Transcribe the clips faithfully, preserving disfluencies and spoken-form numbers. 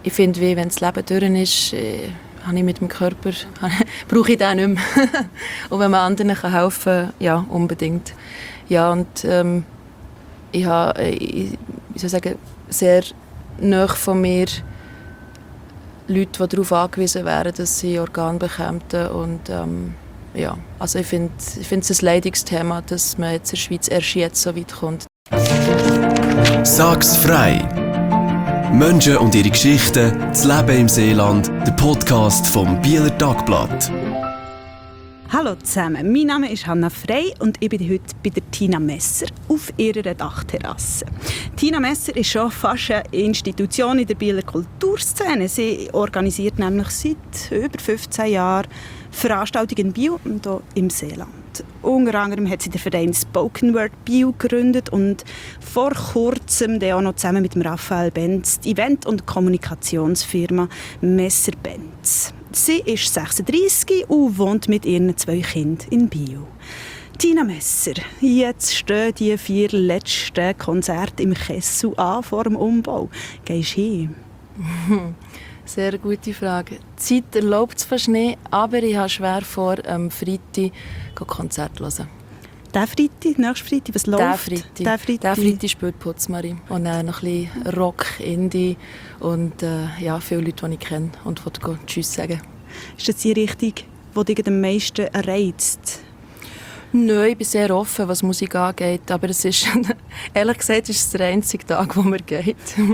ich finde, wie wenn das Leben durch ist, äh, habe ich mit dem Körper, brauche ich den nicht mehr. Und wenn man anderen kann helfen kann, ja, unbedingt. Ja, und ähm, ich habe, ich, ich soll sagen, sehr nahe von mir Leute, die darauf angewiesen wären, dass sie Organe bekommen. Und ähm, ja, also ich finde ich finde es ein Leidungsthema, dass man jetzt in der Schweiz erst jetzt so weit kommt. Sag's frei! Menschen und ihre Geschichten, das Leben im Seeland, der Podcast vom Bieler Tagblatt. Hallo zusammen, mein Name ist Hanna Frey und ich bin heute bei der Tina Messer auf ihrer Dachterrasse. Tina Messer ist schon fast eine Institution in der Bieler Kulturszene. Sie organisiert nämlich seit über fünfzehn Jahren Veranstaltungen in Biel und auch im Seeland. Unter anderem hat sie den Verein Spoken Word Biel gegründet und vor kurzem auch noch zusammen mit dem Raphael Benz die Event- und Kommunikationsfirma Messer Benz. Sie ist sechsunddreissig und wohnt mit ihren zwei Kindern in Biel. Tina Messer, jetzt stehen die vier letzten Konzerte im Kessel an vor dem Umbau. Gehst du hin? Sehr gute Frage. Die Zeit erlaubt es fast nicht, aber ich habe schwer vor, am Freitag Konzert zu hören. Der Freitag, nächsten Freitag, was läuft? Der Freitag. Der Freitag. Der Freitag spielt Putzmarie. Und dann noch ein bisschen Rock, Indie und äh, ja, viele Leute, die ich kenne und wollte Tschüss sagen. Ist das die Richtung, die dich am meisten reizt? Nein, ich bin sehr offen, was Musik angeht, aber es ist, ehrlich gesagt, ist es der einzige Tag, wo mir geht.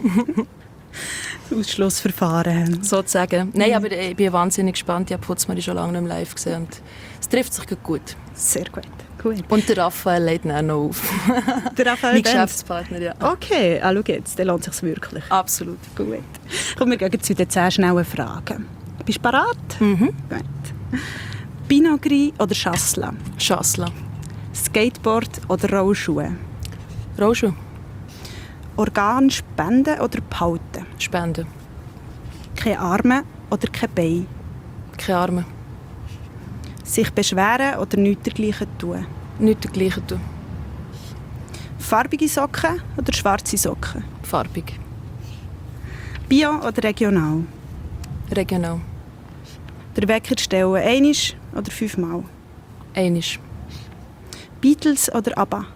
Ausschlussverfahren. Sozusagen. Nein, aber ich bin wahnsinnig gespannt. Ich habe Putzmarie schon lange nicht mehr live gesehen und es trifft sich gut. Sehr gut. Gut. Und der Raphael lädt dann auch noch auf. Der Raphael mein Benz. Geschäftspartner, ja. Okay, ah, schau jetzt, dann lohnt es sich wirklich. Absolut. Gut. Kommen wir gehen zu den zehn schnellen Fragen. Bist du bereit? Mhm. Gut. Binogri oder Schassla? Schassla. Skateboard oder Rollschuhe? Rollschuhe. Organ spenden oder behalten? Spenden. Keine Arme oder kein Bein? Keine Arme. Sich beschweren oder nichts dergleichen tun? Nichts dergleichen tun. Farbige Socken oder schwarze Socken? Farbig. Bio oder regional? Regional. Der Wecker stellen einmal oder fünfmal? Einisch. Beatles oder ABBA?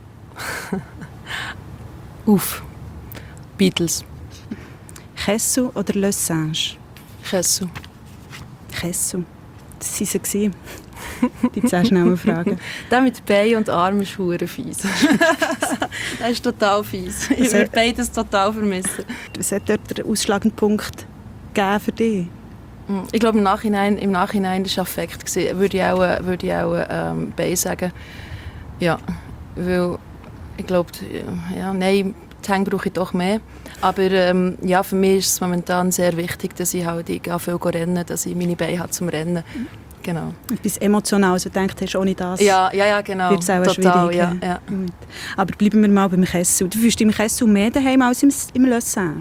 Auf. Beatles. Kessel oder Le Singe? Kessel. Kessel. Das waren sie. Die zehn schnellen Fragen. Der mit Bein und Armen ist verdammt fies. Das ist total fies. Ich würde beides total vermissen. Was hat dort den ausschlagenden Punkt gegeben für dich? Ich glaube, im Nachhinein, im Nachhinein war es Affekt. Würde ich auch, würde ich auch ähm, Bein sagen. Ja, weil ich glaube, ja, nein, die Hänge brauche ich doch mehr. Aber ähm, ja, für mich ist es momentan sehr wichtig, dass ich halt ich gehe viel rennen, dass ich meine Beine habe zum Rennen. Genau. Etwas Emotionales, du denkst, hast ohne das ja, ja, ja, genau. wird es auch total, schwierig. Ja, ja. Aber bleiben wir mal beim Kessel. Du fühlst dich im Kessel mehr daheim als im, im Le Singe?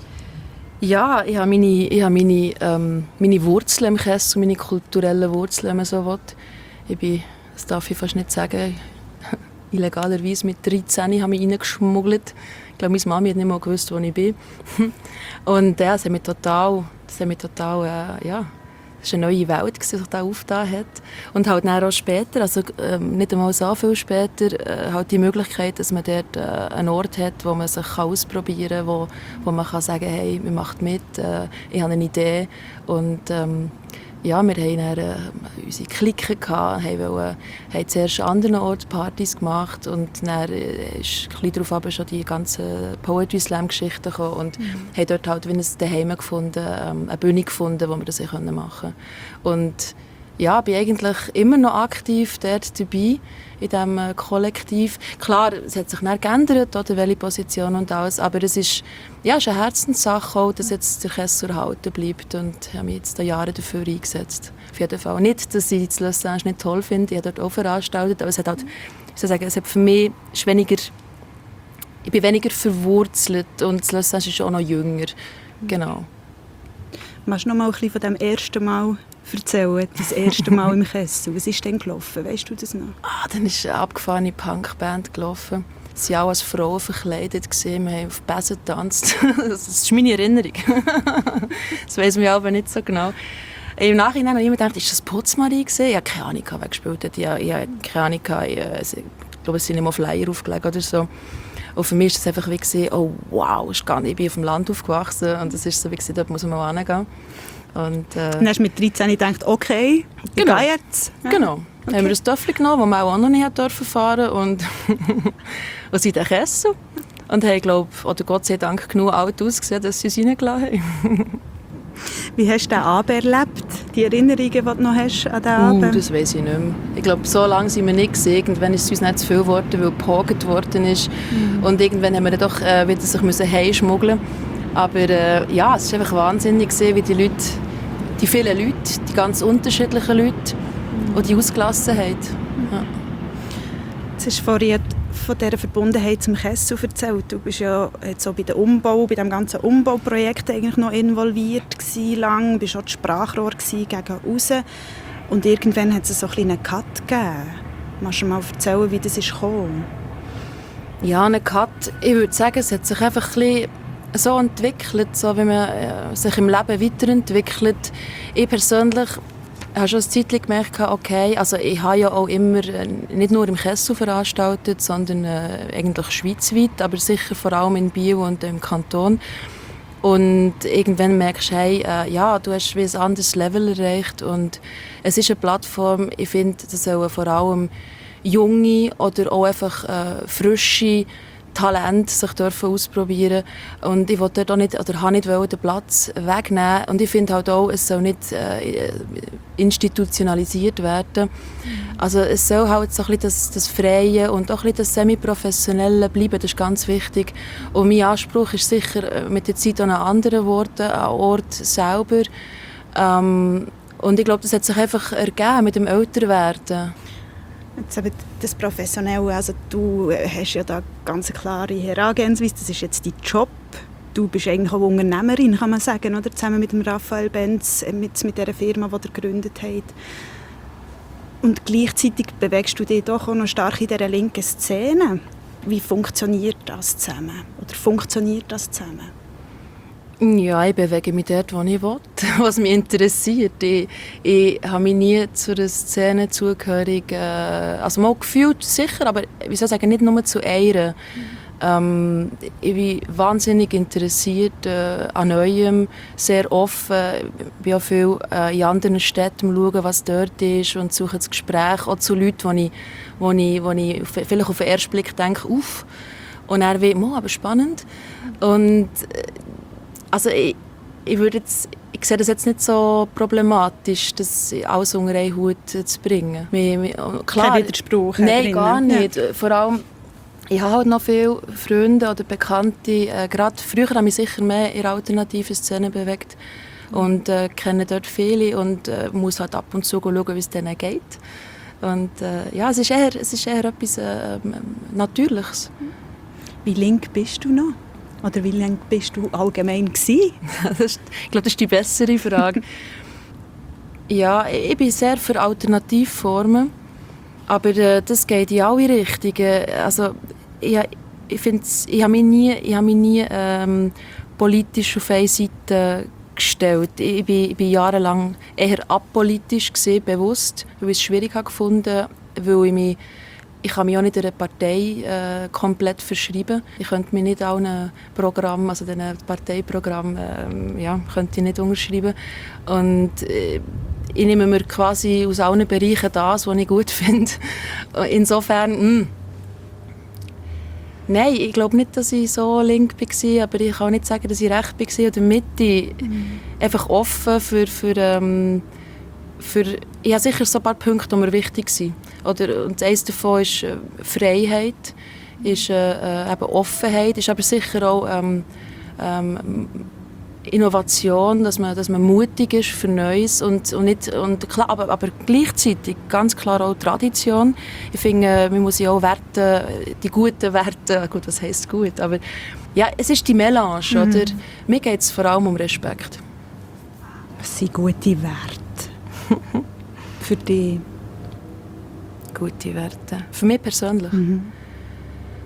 Ja, ich habe meine, ich habe meine, ähm, meine Wurzeln im Kessel, meine kulturellen Wurzeln, wenn man so will. Ich bin, das darf ich fast nicht sagen, illegalerweise mit dreizehn habe ich reingeschmuggelt. Ich glaube, meine Mami hat nicht mal gewusst, wo ich bin. Und ja, das hat mich total, das hat mich total, äh, ja, das war eine neue Welt, die sich da aufgetan hat. Und halt dann auch später, also ähm, nicht einmal so viel später, äh, halt die Möglichkeit, dass man dort äh, einen Ort hat, wo man sich ausprobieren kann, wo, wo man kann sagen, hey, man macht mit, äh, ich habe eine Idee. Und ähm, ja, wir hatten dann, äh, unsere Clique, gehabt, haben, wollen, haben zuerst an anderen Orten Partys gemacht und dann äh, ist ein darauf aber schon die ganzen Poetry Slam Geschichten gekommen und mhm. haben dort halt wie ein Daheim gefunden, ähm, eine Bühne gefunden, wo wir das machen konnten. Und ja, bin eigentlich immer noch aktiv dort dabei in diesem äh, Kollektiv. Klar, es hat sich dann geändert, oder welche Position und alles, aber es ist, ja, es ist eine Herzenssache auch, dass jetzt der Kessel erhalten bleibt und ich habe mich jetzt Jahre dafür eingesetzt. Auf jeden Fall. Nicht, dass ich das Le Singe nicht toll finde, ich habe dort auch veranstaltet, aber es hat halt, ich soll sagen, es hat für mich ist weniger, ich bin weniger verwurzelt und das Le Singe ist auch noch jünger. Genau. Magst du noch mal ein bisschen von dem ersten Mal erzählen, das erste Mal im Kessel? Was ist denn gelaufen? Weißt du das noch? Ah, dann ist eine abgefahrene Punkband gelaufen. sie alle als Frauen verkleidet gesehen, wir haben auf Besen getanzt. Das ist meine Erinnerung. Das weiss man aber nicht so genau. Im Nachhinein habe ich immer gedacht, ist das Putzmarie gewesen? Ich habe keine Ahnung, wer gespielt hat. Ich habe, ich habe keine Ahnung, ich, ich glaube, es sind nicht mal Flyer aufgelegt oder so. Und für mich war es einfach wie gewesen, oh wow, ich bin auf dem Land aufgewachsen und es ist so wie gewesen, dort muss man hingehen. Und, äh, dann hast du mit dreizehn gedacht, okay, ich genau. gehe jetzt. Ja. Genau. Okay. Dann haben wir ein Töffel genommen, das man auch noch nicht durften fahren und, und sind dann gegessen. Und haben, glaube oder Gott sei Dank, genug alt ausgesehen, dass sie uns reingelassen haben. Wie hast du den Abend erlebt? Die Erinnerungen, die du noch hast an den Uh, Abend? das weiss ich nicht mehr. Ich glaube, so lange sind wir nicht gesehen. Irgendwann ist es uns nicht zu viel geworden, weil gepagt worden ist. Mhm. Und irgendwann haben wir dann doch äh, wieder sich müssen heimschmuggeln. Aber äh, ja, es war einfach wahnsinnig gesehen, wie die Leute, die vielen Leute, die ganz unterschiedlichen Leute mhm. und die Ausgelassenheit. Ja. Jetzt hast du vorhin von dieser Verbundenheit zum Kessel erzählt. Du bist ja jetzt so bei dem Umbau, bei dem ganzen Umbauprojekt eigentlich noch involviert gewesen, lang. Du bist auch das Sprachrohr gegen raus. Und irgendwann hat es so ein einen Cut gegeben. Magst du mal erzählen, wie das ist gekommen? Ja, einen Cut. Ich würde sagen, es hat sich einfach ein bisschen so entwickelt, so wie man äh, sich im Leben weiterentwickelt. Ich persönlich ich habe schon eine Zeit gemerkt, okay, also ich habe ja auch immer äh, nicht nur im Kessel veranstaltet, sondern äh, eigentlich schweizweit, aber sicher vor allem in Biel und im Kanton. Und irgendwann merkst du, hey, äh, ja, du hast wie ein anderes Level erreicht und es ist eine Plattform, ich finde, das sollen vor allem junge oder auch einfach äh, frische Talent sich dürfen ausprobieren und ich wollte dort auch nicht oder habe nicht den Platz wegnehmen und ich finde halt auch, es soll nicht äh, institutionalisiert werden. Mhm. Also es soll halt so ein bisschen das, das Freie und auch ein bisschen das Semi-Professionelle bleiben, das ist ganz wichtig. Und mein Anspruch ist sicher mit der Zeit auch an anderen Orten, an Ort selber. Ähm, und ich glaube, das hat sich einfach ergeben mit dem Älterwerden. Jetzt eben das Professionelle, also du hast ja da ganz eine klare Herangehensweise, das ist jetzt dein Job. Du bist eigentlich auch Unternehmerin, kann man sagen, oder? Zusammen mit dem Raphael Benz, mit, mit dieser Firma, die er gegründet hat. Und gleichzeitig bewegst du dich doch auch noch stark in dieser linken Szene. Wie funktioniert das zusammen? Oder funktioniert das zusammen? Ja, ich bewege mich dort, wo ich will, was mich interessiert. Ich, ich habe mich nie zu einer Szene zugehörig, äh, also mal gefühlt sicher, aber wie soll ich sagen, nicht nur zu einer. Mhm. Ähm, ich bin wahnsinnig interessiert äh, an Neuem, sehr offen. Ich bin auch viel äh, in anderen Städten schauen, was dort ist und suche das Gespräch auch zu Leuten, die ich, wo ich, wo ich vielleicht auf den ersten Blick denke, uff. Und dann wie, oh, aber spannend. Und äh, Also ich, ich, würde jetzt, ich sehe das jetzt nicht so problematisch, das alles unter einen Hut zu bringen. Klar, kein Widerspruch. Nein, drin. gar nicht. Ja. Vor allem, ich habe halt noch viele Freunde oder Bekannte, äh, gerade früher habe ich mich sicher mehr in alternativen Szenen bewegt und äh, kenne dort viele und äh, muss halt ab und zu schauen, wie es denen geht. Und äh, ja, es ist eher, es ist eher etwas äh, Natürliches. Wie link bist du noch? Oder wie lange bist du allgemein gewesen? ist, ich glaube, das ist die bessere Frage. Ja, ich bin sehr für Alternativformen, aber äh, das geht in alle Richtungen. Also, ich, ich, ich habe mich nie, ich habe mich nie ähm, politisch auf eine Seite gestellt. Ich bin, ich bin jahrelang eher apolitisch gewesen, bewusst, weil ich es schwierig gefunden habe, weil ich mich Ich kann mich auch nicht einer Partei äh, komplett verschreiben. Ich könnte mich nicht allen Programmen, also diesen Parteiprogrammen, äh, ja, könnte ich nicht unterschreiben. Und äh, ich nehme mir quasi aus allen Bereichen das, was ich gut finde. Insofern, mh. Nein, ich glaube nicht, dass ich so link war, aber ich kann auch nicht sagen, dass ich recht war oder Mitte. Mhm. Einfach offen für... für ähm, Für, ich habe sicher so ein paar Punkte, die mir wichtig sind. Oder, und eines davon ist äh, Freiheit, ist äh, eben Offenheit, ist aber sicher auch ähm, ähm, Innovation, dass man, dass man mutig ist für Neues und, und nicht, und klar, aber, aber gleichzeitig ganz klar auch Tradition. Ich finde, man muss ja auch Werte, die guten Werte, gut, was heisst gut, aber ja, es ist die Melange, mhm. oder? Mir geht es vor allem um Respekt. Was sind gute Werte? Für dich? Gute Werte. Für mich persönlich? Mhm.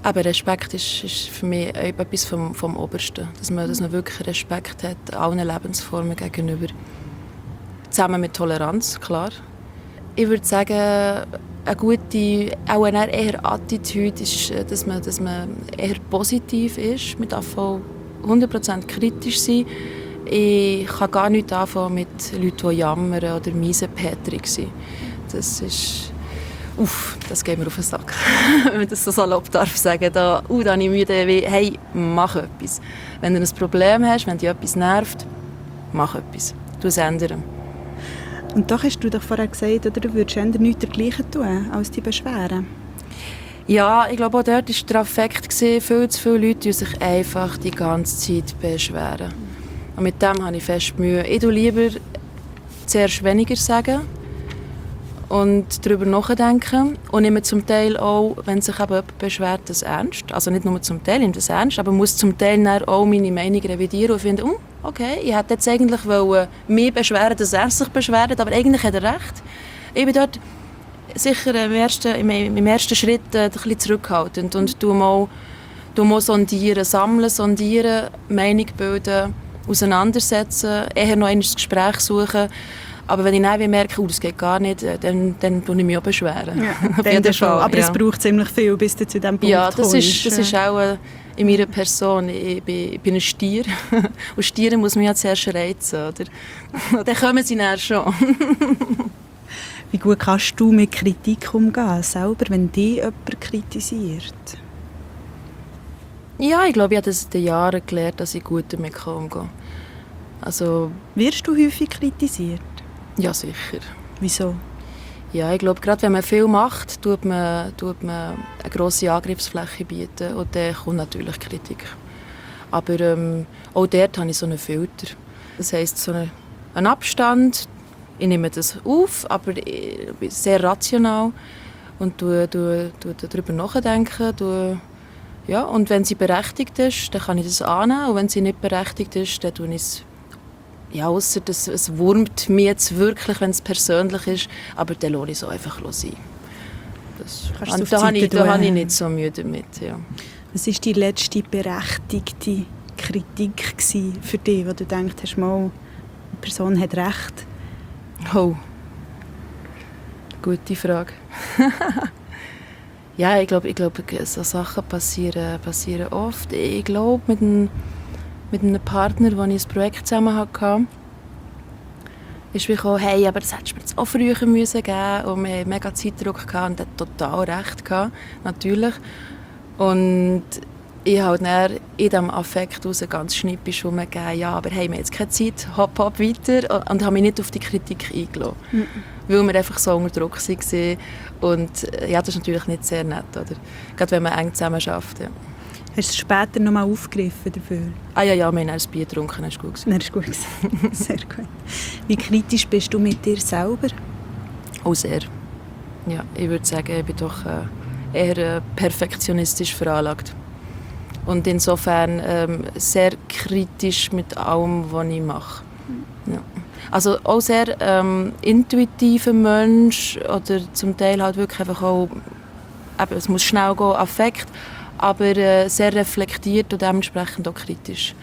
Aber Respekt ist, ist für mich etwas vom, vom Obersten. Dass man, dass man wirklich Respekt hat allen Lebensformen gegenüber. Zusammen mit Toleranz, klar. Ich würde sagen, eine gute, auch eine eher Attitüde ist, dass man, dass man eher positiv ist. Man darf auch hundert Prozent kritisch sein. Ich kann gar nicht anfangen mit Leuten, die jammern oder miesepeterig sind. Das ist... Uff, das geht mir auf den Sack. Wenn man das so salopp darf sagen. Da, uh, da habe ich müde, wie, hey, mach etwas. Wenn du ein Problem hast, wenn dich etwas nervt, mach etwas. Du es ändern. Und doch hast du doch vorher gesagt, oder, du würdest eher nichts dergleichen tun, als die Beschweren. Ja, ich glaube, auch dort war der Affekt. Viel zu viele Leute die sich einfach die ganze Zeit beschweren. Und mit dem habe ich fest Mühe. Ich tue lieber zuerst weniger sagen und darüber nachdenken. Und nehme zum Teil auch, wenn sich eben jemand beschwert, das ernst. Also nicht nur zum Teil, nehme das ernst, aber muss zum Teil dann auch meine Meinung revidieren und finde, oh, okay, ich hätte jetzt eigentlich wollen, mich beschweren, dass er sich beschwert, aber eigentlich hat er recht. Ich bin dort sicher im ersten, im, im ersten Schritt äh, ein bisschen zurückhaltend und tu mal, tu mal sondieren, sammeln, sondieren, Meinung bilden, auseinandersetzen, eher noch ein Gespräch suchen. Aber wenn ich dann merke, oh, das geht gar nicht, dann, dann tue ich mich auch beschweren. Ja, auf jeden Fall. Aber ja. Es braucht ziemlich viel, bis du zu diesem Punkt ja, das kommst. Ist, das ist auch äh, in meiner Person. Ich bin, ich bin ein Stier. Und Stiere muss man ja zuerst reizen. Oder? Dann kommen sie dann schon. Wie gut kannst du mit Kritik umgehen, selber, wenn dich jemand kritisiert? Ja, ich glaube, ich habe das in den Jahren gelernt, dass ich gut damit umgehen kann. Also, wirst du häufig kritisiert? Ja, sicher. Wieso? Ja, ich glaube, gerade wenn man viel macht, tut man, tut man eine grosse Angriffsfläche bieten und dann kommt natürlich Kritik. Aber ähm, auch dort habe ich so einen Filter. Das heisst, so einen, einen Abstand. Ich nehme das auf, aber sehr rational und tue, tue, tue darüber nachdenken. Tue, ja, und wenn sie berechtigt ist, dann kann ich das annehmen. Und wenn sie nicht berechtigt ist, dann tue ich es. Ja, ausser dass es wurmt mir jetzt wirklich, wenn es persönlich ist, aber dann lasse ich es auch einfach sein. Das, und da habe ich, da habe ich nicht so Mühe damit. Ja. Was war die letzte berechtigte Kritik für dich, wo du denkst, hast, mal, die Person hat recht? Oh, gute Frage. Ja, ich glaube, ich glaube, so Sachen passieren, passieren oft. Ich glaube, mit einem mit einem Partner, mit dem ich ein Projekt zusammen hatte, ist wie gekommen, hey, aber das hättest du mir jetzt auch früher müssen geben. Und wir hatten mega Zeitdruck und er hat total recht gehabt, natürlich. Und ich habe dann in diesem Affekt raus ganz schnippisch rumgegeben, ja, aber hey, wir haben jetzt keine Zeit, hopp, hopp, weiter. Und habe mich nicht auf die Kritik eingelassen. Mhm. Weil wir einfach so unter Druck waren. Und ja, das ist natürlich nicht sehr nett, oder? Gerade wenn man eng zusammen arbeitet. Ja. Hast du es später noch mal aufgegriffen dafür? Ah ja, ja, wir haben ein Bier getrunken, das war gut. Das war gut. Sehr gut. Wie kritisch bist du mit dir selber? Oh, sehr. Ja, ich würde sagen, ich bin doch eher perfektionistisch veranlagt. Und insofern ähm, sehr kritisch mit allem, was ich mache. Ja. Also auch sehr ähm, intuitiver Mensch oder zum Teil halt wirklich einfach auch, eben, es muss schnell gehen, Affekt, aber äh, sehr reflektiert und dementsprechend auch kritisch.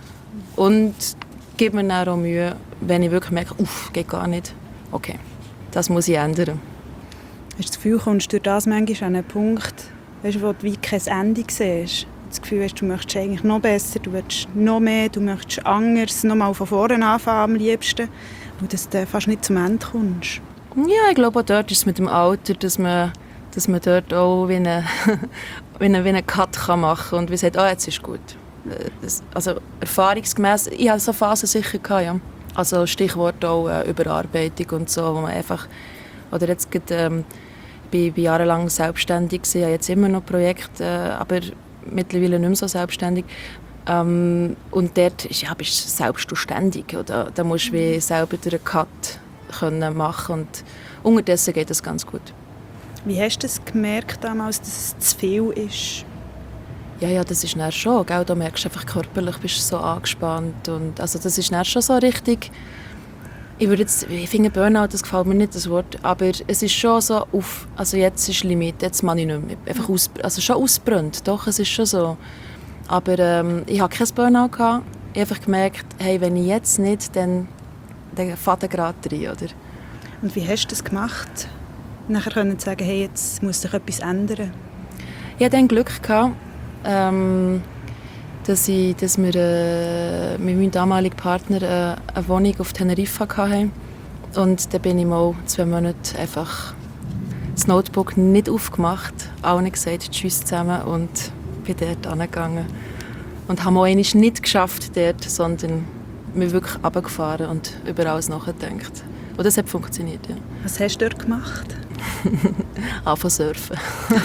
Und gebe mir dann auch Mühe, wenn ich wirklich merke, uff, geht gar nicht. Okay, das muss ich ändern. Hast du das Gefühl, kommst du durch das manchmal an einen Punkt, weißt, wo du wie kein Ende siehst? Das Gefühl hast, du möchtest eigentlich noch besser, du willst noch mehr, du möchtest anders, noch mal von vorne anfangen am liebsten, und dass du fast nicht zum Ende kommst. Ja, ich glaube, auch dort ist es mit dem Alter, dass man, dass man dort auch wie einen wie eine, wie eine Cut kann machen kann und wie sagt, oh, jetzt ist gut. Das, also erfahrungsgemäß, ich hatte so Phasen sicher gehabt, ja. Also Stichwort auch äh, Überarbeitung und so, wo man einfach, oder jetzt gerade, ähm, ich war jahrelang selbstständig, ich habe jetzt immer noch Projekte, äh, aber mittlerweile nicht mehr so selbstständig. Ähm, und dort ist, ja, bist du selbstständig, oder? Da musst du wie selber den Cut können machen und unterdessen geht das ganz gut. Wie hast du es gemerkt damals, dass es zu viel ist? Ja, ja, das ist dann schon. Gell? Da merkst du einfach körperlich, bist du so angespannt. Und, also das ist dann schon so richtig, Ich würde jetzt, ich finde Burnout, das gefällt mir nicht, das Wort, aber es ist schon so auf, also jetzt ist Limit, jetzt mache ich nicht mehr. Einfach aus, also schon ausbrennt, doch, es ist schon so. Aber ähm, ich hatte kein Burnout gehabt. Ich habe einfach gemerkt, hey, wenn ich jetzt nicht, dann, dann fährt er gerade rein, oder? Und wie hast du das gemacht? Nachher können zu sagen, hey, jetzt muss sich etwas ändern. Ich hatte dann Glück gehabt, ähm, dass, ich, dass wir äh, mit meinem damaligen Partner äh, eine Wohnung auf Teneriffa hatten. Und dann bin ich mal zwei Monate einfach das Notebook nicht aufgemacht, allen gesagt, tschüss zusammen und bin dort angegangen. Und habe auch einmal nicht geschafft dort, sondern mich wirklich runtergefahren und über alles nachgedacht. Und das hat funktioniert, ja. Was hast du dort gemacht? Anfangen surfen.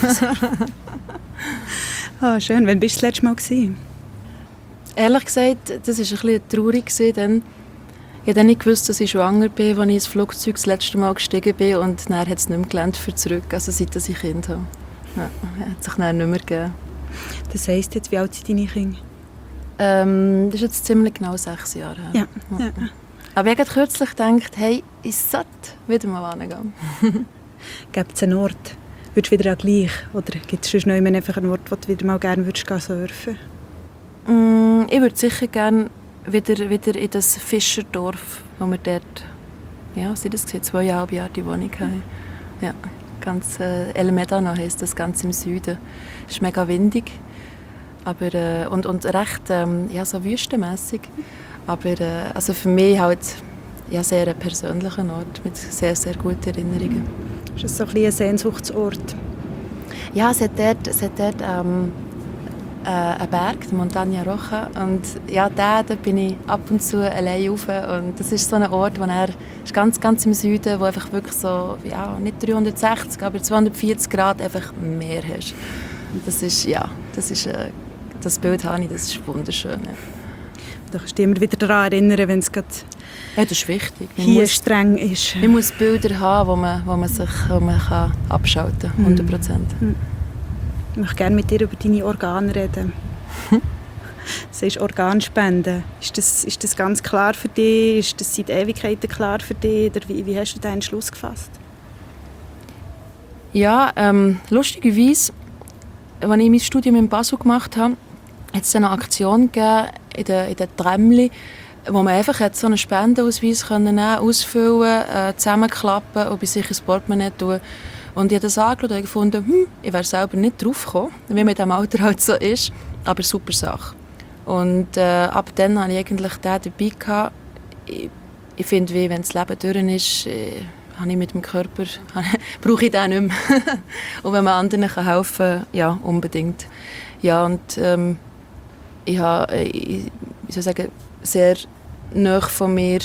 Ah, schön. Wann warst du das letzte Mal gewesen? Ehrlich gesagt, das war ein bisschen traurig. Denn ich habe nicht gewusst, dass ich schwanger bin, als ich ins Flugzeug das letzte Mal gestiegen bin. Und dann hat es nicht mehr gelernt für zurück, also seit ich Kind habe. Ja, hat sich dann nicht mehr gegeben. Das heisst jetzt, wie alt sind deine Kinder? Ähm, das ist jetzt ziemlich genau sechs Jahre her. Ja. Ja. Ja. Aber ich habe kürzlich gedacht, hey, ich sollte wieder mal hingehen. Gibt es einen Ort? Würdest du wieder auch gleich? Oder gibt es sonst noch immer einfach einen Ort, wo du wieder mal gerne würdest gehen surfen? Mm, ich würde sicher gerne wieder, wieder in das Fischerdorf, wo wir dort, ja, sind das gesehen, zweieinhalb Jahre die Wohnung haben. Ja, ganz äh, El Medano heisst das, ganz im Süden. Es ist mega windig, aber, äh, und, und recht ähm, ja, so wüstenmässig. Aber äh, also für mich halt ja, sehr ein persönlicher Ort mit sehr, sehr guten Erinnerungen. Ist das so ein, ein Sehnsuchtsort? Ja, es hat dort, es hat dort ähm, äh, einen Berg, die Montaña Roja. Und ja, da, da bin ich ab und zu allein rauf. Und das ist so ein Ort, wo er ist ganz, ganz im Süden, wo einfach wirklich so, ja, nicht dreihundertsechzig, aber zweihundertvierzig Grad einfach Meer hast. Und das ist, ja, das ist, äh, das Bild habe ich, das ist wunderschön. Ja. Da kannst du dich immer wieder daran erinnern, wenn es gerade Ja, das ist wichtig. Man hier muss, streng ist. man muss Bilder haben, wo man, wo man sich wo man kann abschalten kann, hundert Prozent. Ich möchte gerne mit dir über deine Organe reden. Du sagst Organspenden. Ist das, ist das ganz klar für dich? Ist das seit Ewigkeiten klar für dich? Oder wie, wie hast du deinen Entschluss gefasst? Ja, ähm, lustigerweise, als ich mein Studium in Basel gemacht habe, hat es eine Aktion gegeben in den, in den Trämli, wo man einfach so einen Spendenausweis nehmen, ausfüllen, äh, zusammenklappen und bei sich ins Portemonnaie tun. Und ich habe das angeschaut und gefunden, hm, ich wäre selber nicht drauf gekommen, wie man in diesem Alter halt so ist, aber super Sache. Und äh, ab dann hatte ich eigentlich den dabei gehabt. Ich, ich finde, wie wenn das Leben durch ist, äh, habe ich mit dem Körper, brauche ich den nicht mehr. Und wenn man anderen kann helfen kann, ja, unbedingt. Ja, und ähm, ich habe, ich, ich soll sagen, sehr nahe von mir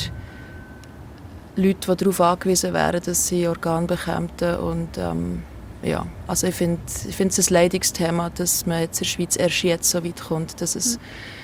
Leute, die darauf angewiesen wären, dass sie Organe bekämen. Und ähm, ja, also ich finde ich finde es ein Leidungsthema, dass man jetzt in der Schweiz erst jetzt so weit kommt, dass es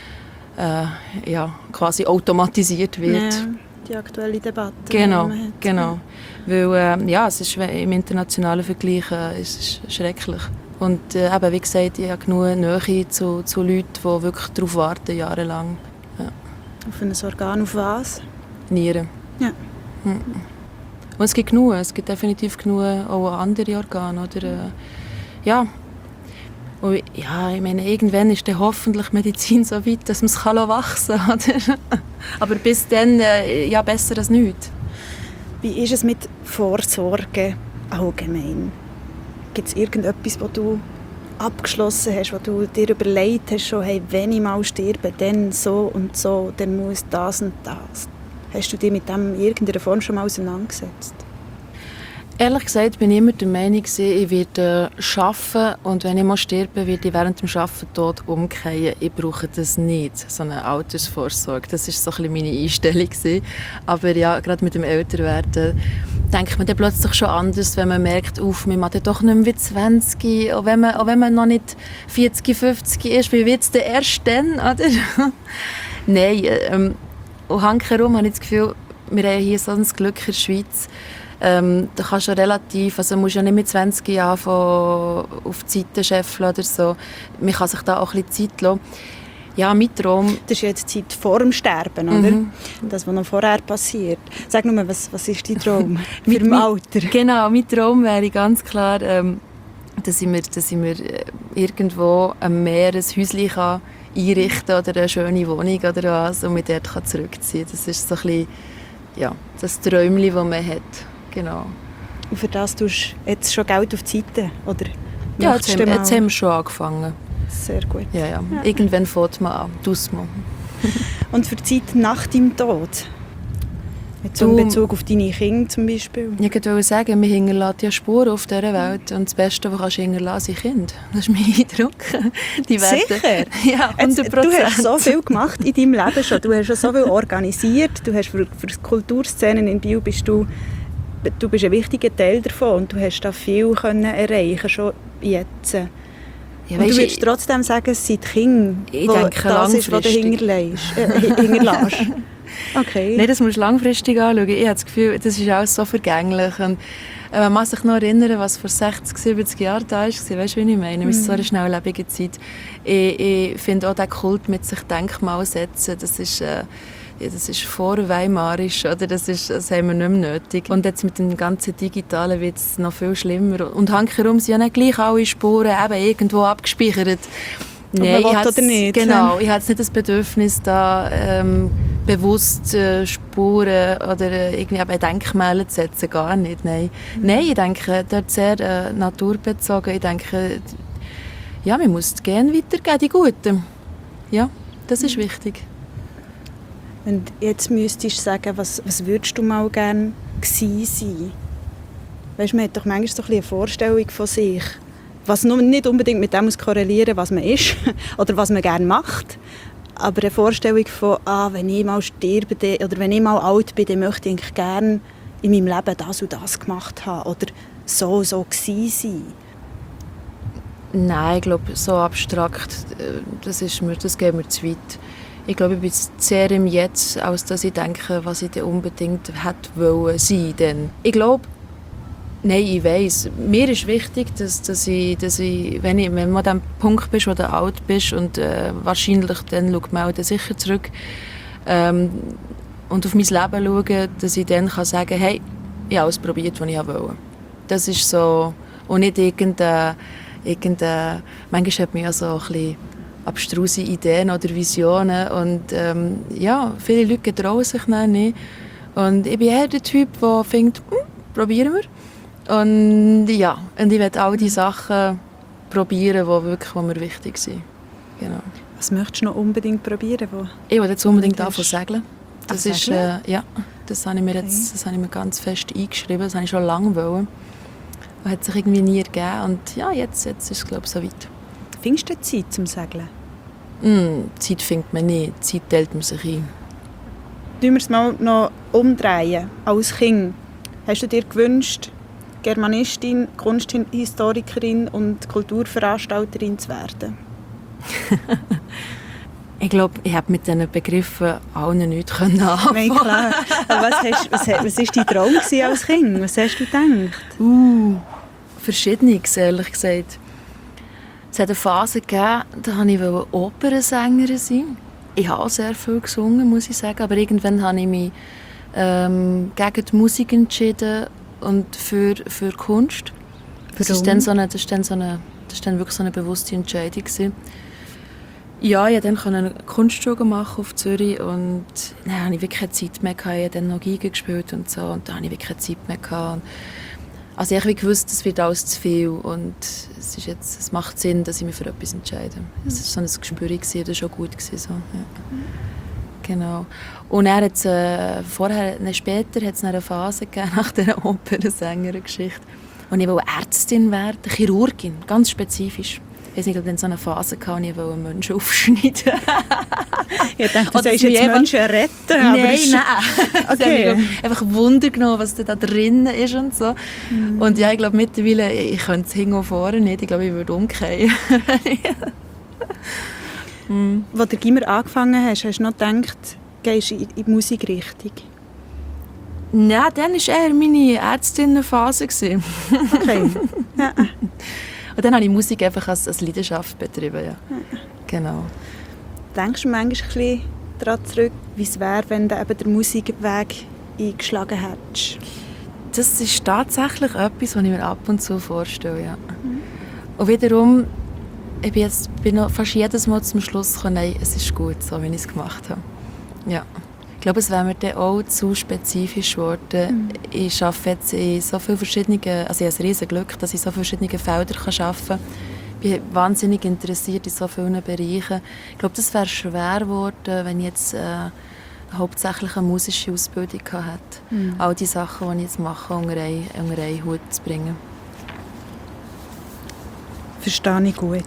äh, ja, quasi automatisiert wird. Ja, die aktuelle Debatte. Genau, genau. Weil äh, ja, es ist im internationalen Vergleich äh, es ist schrecklich. Und äh, eben, wie gesagt, ich habe genug Nähe zu, zu Leuten, die wirklich darauf warten, jahrelang. Ja. Auf ein Organ, auf was? Nieren. Ja. Mhm. Und es gibt genug, es gibt definitiv genug auch andere Organe. Oder, äh, ja. Und, ja, ich meine, irgendwann ist dann hoffentlich Medizin so weit, dass man es wachsen kann. Oder? Aber bis dann, äh, ja, besser als nichts. Wie ist es mit Vorsorge allgemein? Gibt es irgendetwas, was du abgeschlossen hast, was du dir überlegt hast, schon, hey, wenn ich mal sterbe, dann so und so, dann muss das und das? Hast du dich mit dem in irgendeiner Form schon mal auseinandergesetzt? Ehrlich gesagt bin ich immer der Meinung, ich werde arbeiten und wenn ich mal sterbe, werde ich während dem Arbeiten tot umkehren. Ich brauche das nicht, so eine Altersvorsorge. Das war so ein bisschen meine Einstellung. Aber ja, gerade mit dem Älterwerden denkt man dann plötzlich schon anders, wenn man merkt, uff, man macht doch nicht mehr wie zwanzig, auch wenn man, auch wenn man noch nicht vierzig, fünfzig ist, wie wird es denn erst dann, oder? Nein, ähm, und hankerum habe ich das Gefühl, wir haben hier so ein Glück in der Schweiz. Ähm, da kannst du relativ, also musst ja nicht mit zwanzig Jahren auf die Seite scheffeln oder so. Man kann sich da auch ein bisschen Zeit lassen. Ja, mein Traum... Das ist jetzt die Zeit vor dem Sterben, oder? Mhm. Das, was noch vorher passiert. Sag nur, was, was ist dein Traum für Mit im mein- Alter? Genau, mein Traum wäre ganz klar, ähm, dass ich mir, dass ich mir äh, irgendwo am Meer ein Häuschen kann einrichten kann oder eine schöne Wohnung oder was und mich dort kann zurückziehen kann. Das ist so ein bisschen, ja, das Träumchen, das man hat. Genau. Und für das tust du jetzt schon Geld auf die Seite, oder? Ja, Möchtest jetzt du haben, mal- jetzt haben wir schon angefangen. Sehr gut. Ja, ja. Irgendwann fängt man an, tut man. Und für die Zeit nach deinem Tod? Jetzt in Du- Bezug auf deine Kinder zum Beispiel? Ich wollte sagen, wir hinterlassen ja Spuren auf dieser Welt und das Beste, was du hinterlassen kannst, sind Kinder. Das ist mein Eindruck. Die werden, Sicher? Ja, hundert Jetzt, Prozent. du hast so viel gemacht in deinem Leben schon. Du hast schon so viel organisiert. Du hast für, für die Kulturszenen in Biel bist du, du bist ein wichtiger Teil davon und du hast da viel können erreichen schon jetzt. Ja, Und du weisst, würdest trotzdem sagen, es sind die Kinder, Ich wo denke das ist, was du langfristig. hinterlässt. Äh, hinterlässt. Okay. Nein, das musst du langfristig anschauen. Ich habe das Gefühl, das ist alles so vergänglich. Und äh, man kann sich noch erinnern, was vor sechzig, siebzig Jahren da war. Weißt du, wie ich meine? Es ist so eine schnelllebige Zeit. Ich, ich finde auch, der Kult mit sich Denkmal setzen, das ist... Äh, ja, das ist vorweimarisch, oder? Das, ist, das haben wir nicht mehr nötig. Und jetzt mit dem ganzen Digitalen wird es noch viel schlimmer. Und hankerum sind ja nicht gleich alle Spuren eben irgendwo abgespeichert. Ob man ich will hat's- oder nicht. Genau, ich habe jetzt nicht das Bedürfnis, da ähm, bewusst äh, Spuren oder äh, irgendwie eben Denkmäler zu setzen, gar nicht. Nein, Mhm. Nein ich denke, dort sehr äh, naturbezogen. Ich denke, ja, man muss die Gene weitergeben, die Guten. Ja, das ist wichtig. Und jetzt müsstest du sagen, was, was würdest du mal gerne gewesen sein? Weißt, man hat doch manchmal so ein bisschen eine Vorstellung von sich, was nur nicht unbedingt mit dem muss korrelieren, was man ist oder was man gerne macht, aber eine Vorstellung von, ah, wenn ich mal sterbe dann- oder wenn ich mal alt bin, dann möchte ich gerne in meinem Leben das und das gemacht haben oder so so gewesen sein. Nein, ich glaube, so abstrakt, äh, das, ist mir, das geht mir zu weit. Ich glaube, ich bin sehr im Jetzt, als dass ich denke, was ich denn unbedingt hätte wollen sein. Denn ich glaube, nein, ich weiss, mir ist wichtig, dass, dass, ich, dass ich, wenn, ich, wenn man an dem Punkt bist, wo du alt bist und äh, wahrscheinlich dann schaut man auch dann sicher zurück ähm, und auf mein Leben schauen, dass ich dann kann sagen kann, hey, ich habe alles probiert, was ich wollte. Das ist so, und nicht irgendein, irgendein manchmal hat man ja so ein bisschen abstruse Ideen oder Visionen und ähm, ja, viele Leute trauen sich dann nicht. Und ich bin eher der Typ, der findet, hm, probieren wir. Und ja, und ich werde all die Sachen probieren, die wirklich die mir wichtig sind. Genau. Was möchtest du noch unbedingt probieren? Wo? Ich will jetzt unbedingt Und anfangen zu segeln. Das Ah, ist, segeln? äh, ja, das habe ich mir jetzt, das habe ich mir ganz fest eingeschrieben. Das habe ich schon lange wollen. Und hat sich irgendwie nie ergeben. Und ja, jetzt, jetzt ist es, glaube ich, so weit. Findest du Zeit zum Segeln? Mm, Zeit findet man nicht, Zeit teilt man sich ein. Tun wir es mal noch umdrehen. Als Kind hast du dir gewünscht, Germanistin, Kunsthistorikerin und Kulturveranstalterin zu werden? Ich glaube, ich habe mit diesen Begriffen allen nichts anfangen. Nein, klar. Aber was, hast, was, was war dein Traum gewesen als Kind? Was hast du gedacht? Uh, Verschiedenes, ehrlich gesagt. Es hat eine Phase gegeben, da wollte ich Opernsängerin sein. Ich habe auch sehr viel gesungen, muss ich sagen. Aber irgendwann habe ich mich ähm, gegen die Musik entschieden und für, für Kunst. Das Warum? ist dann so eine, das ist dann so eine, das ist dann wirklich so eine bewusste Entscheidung gewesen. Ja, ich konnte dann eine Kunstschule machen auf Zürich und dann hatte ich wirklich keine Zeit mehr. Ich habe dann noch Geige gespielt und so und da hatte ich wirklich keine Zeit mehr. Gehabt. Also ich habe gewusst, es wird alles zu viel und es, ist jetzt, es macht Sinn, dass ich mich für etwas entscheide. Es war so ein Gespür, das war schon gut. So, ja. Genau. Und dann hat's, äh, vorher, dann später hat es eine Phase gegeben, nach dieser Opernsängerin-Geschichte, wo ich wollte Ärztin werden, Chirurgin, ganz spezifisch. Ich weiß nicht, ob ich dann so eine Phase hatte, wo ich wollte Menschen aufschneiden. Ich dachte, du Oder sagst mich jetzt einfach- Menschen retten. aber Nein, es ist- nein. Okay. Ich habe mich einfach Wunder genommen, was da drinnen ist und so. Mhm. Und ja, ich glaube mittlerweile, ich könnte es hinten und vorne nicht. Ich glaube, ich würde umkehren. mm. Als du Gimmer angefangen hast, hast du noch gedacht, gehst du in in die Musikrichtung? Ja, dann war eher meine Ärztinnenphase. gewesen. Okay. Ja. Und dann habe ich Musik einfach als, als Leidenschaft betrieben. Ja. Genau. Denkst du manchmal ein bisschen daran zurück, wie es wäre, wenn du eben den Musikweg eingeschlagen hättest? Das ist tatsächlich etwas, was ich mir ab und zu vorstelle. Ja. Mhm. Und wiederum, ich bin jetzt bin noch fast jedes Mal zum Schluss gekommen, nein, es ist gut, so wie ich es gemacht habe. Ja. Ich glaube, es wäre mir dann auch zu spezifisch geworden. Mhm. Ich arbeite jetzt in so vielen verschiedenen, also ich habe ein riesiges Glück, dass ich in so vielen verschiedenen Feldern arbeiten kann. Ich bin wahnsinnig interessiert in so vielen Bereichen. Ich glaube, das wäre schwer geworden, wenn ich jetzt äh, hauptsächlich eine musische Ausbildung hatte. Mhm. All die Sachen, die ich jetzt mache, unter einen, unter einen Hut zu bringen. Verstehe ich gut.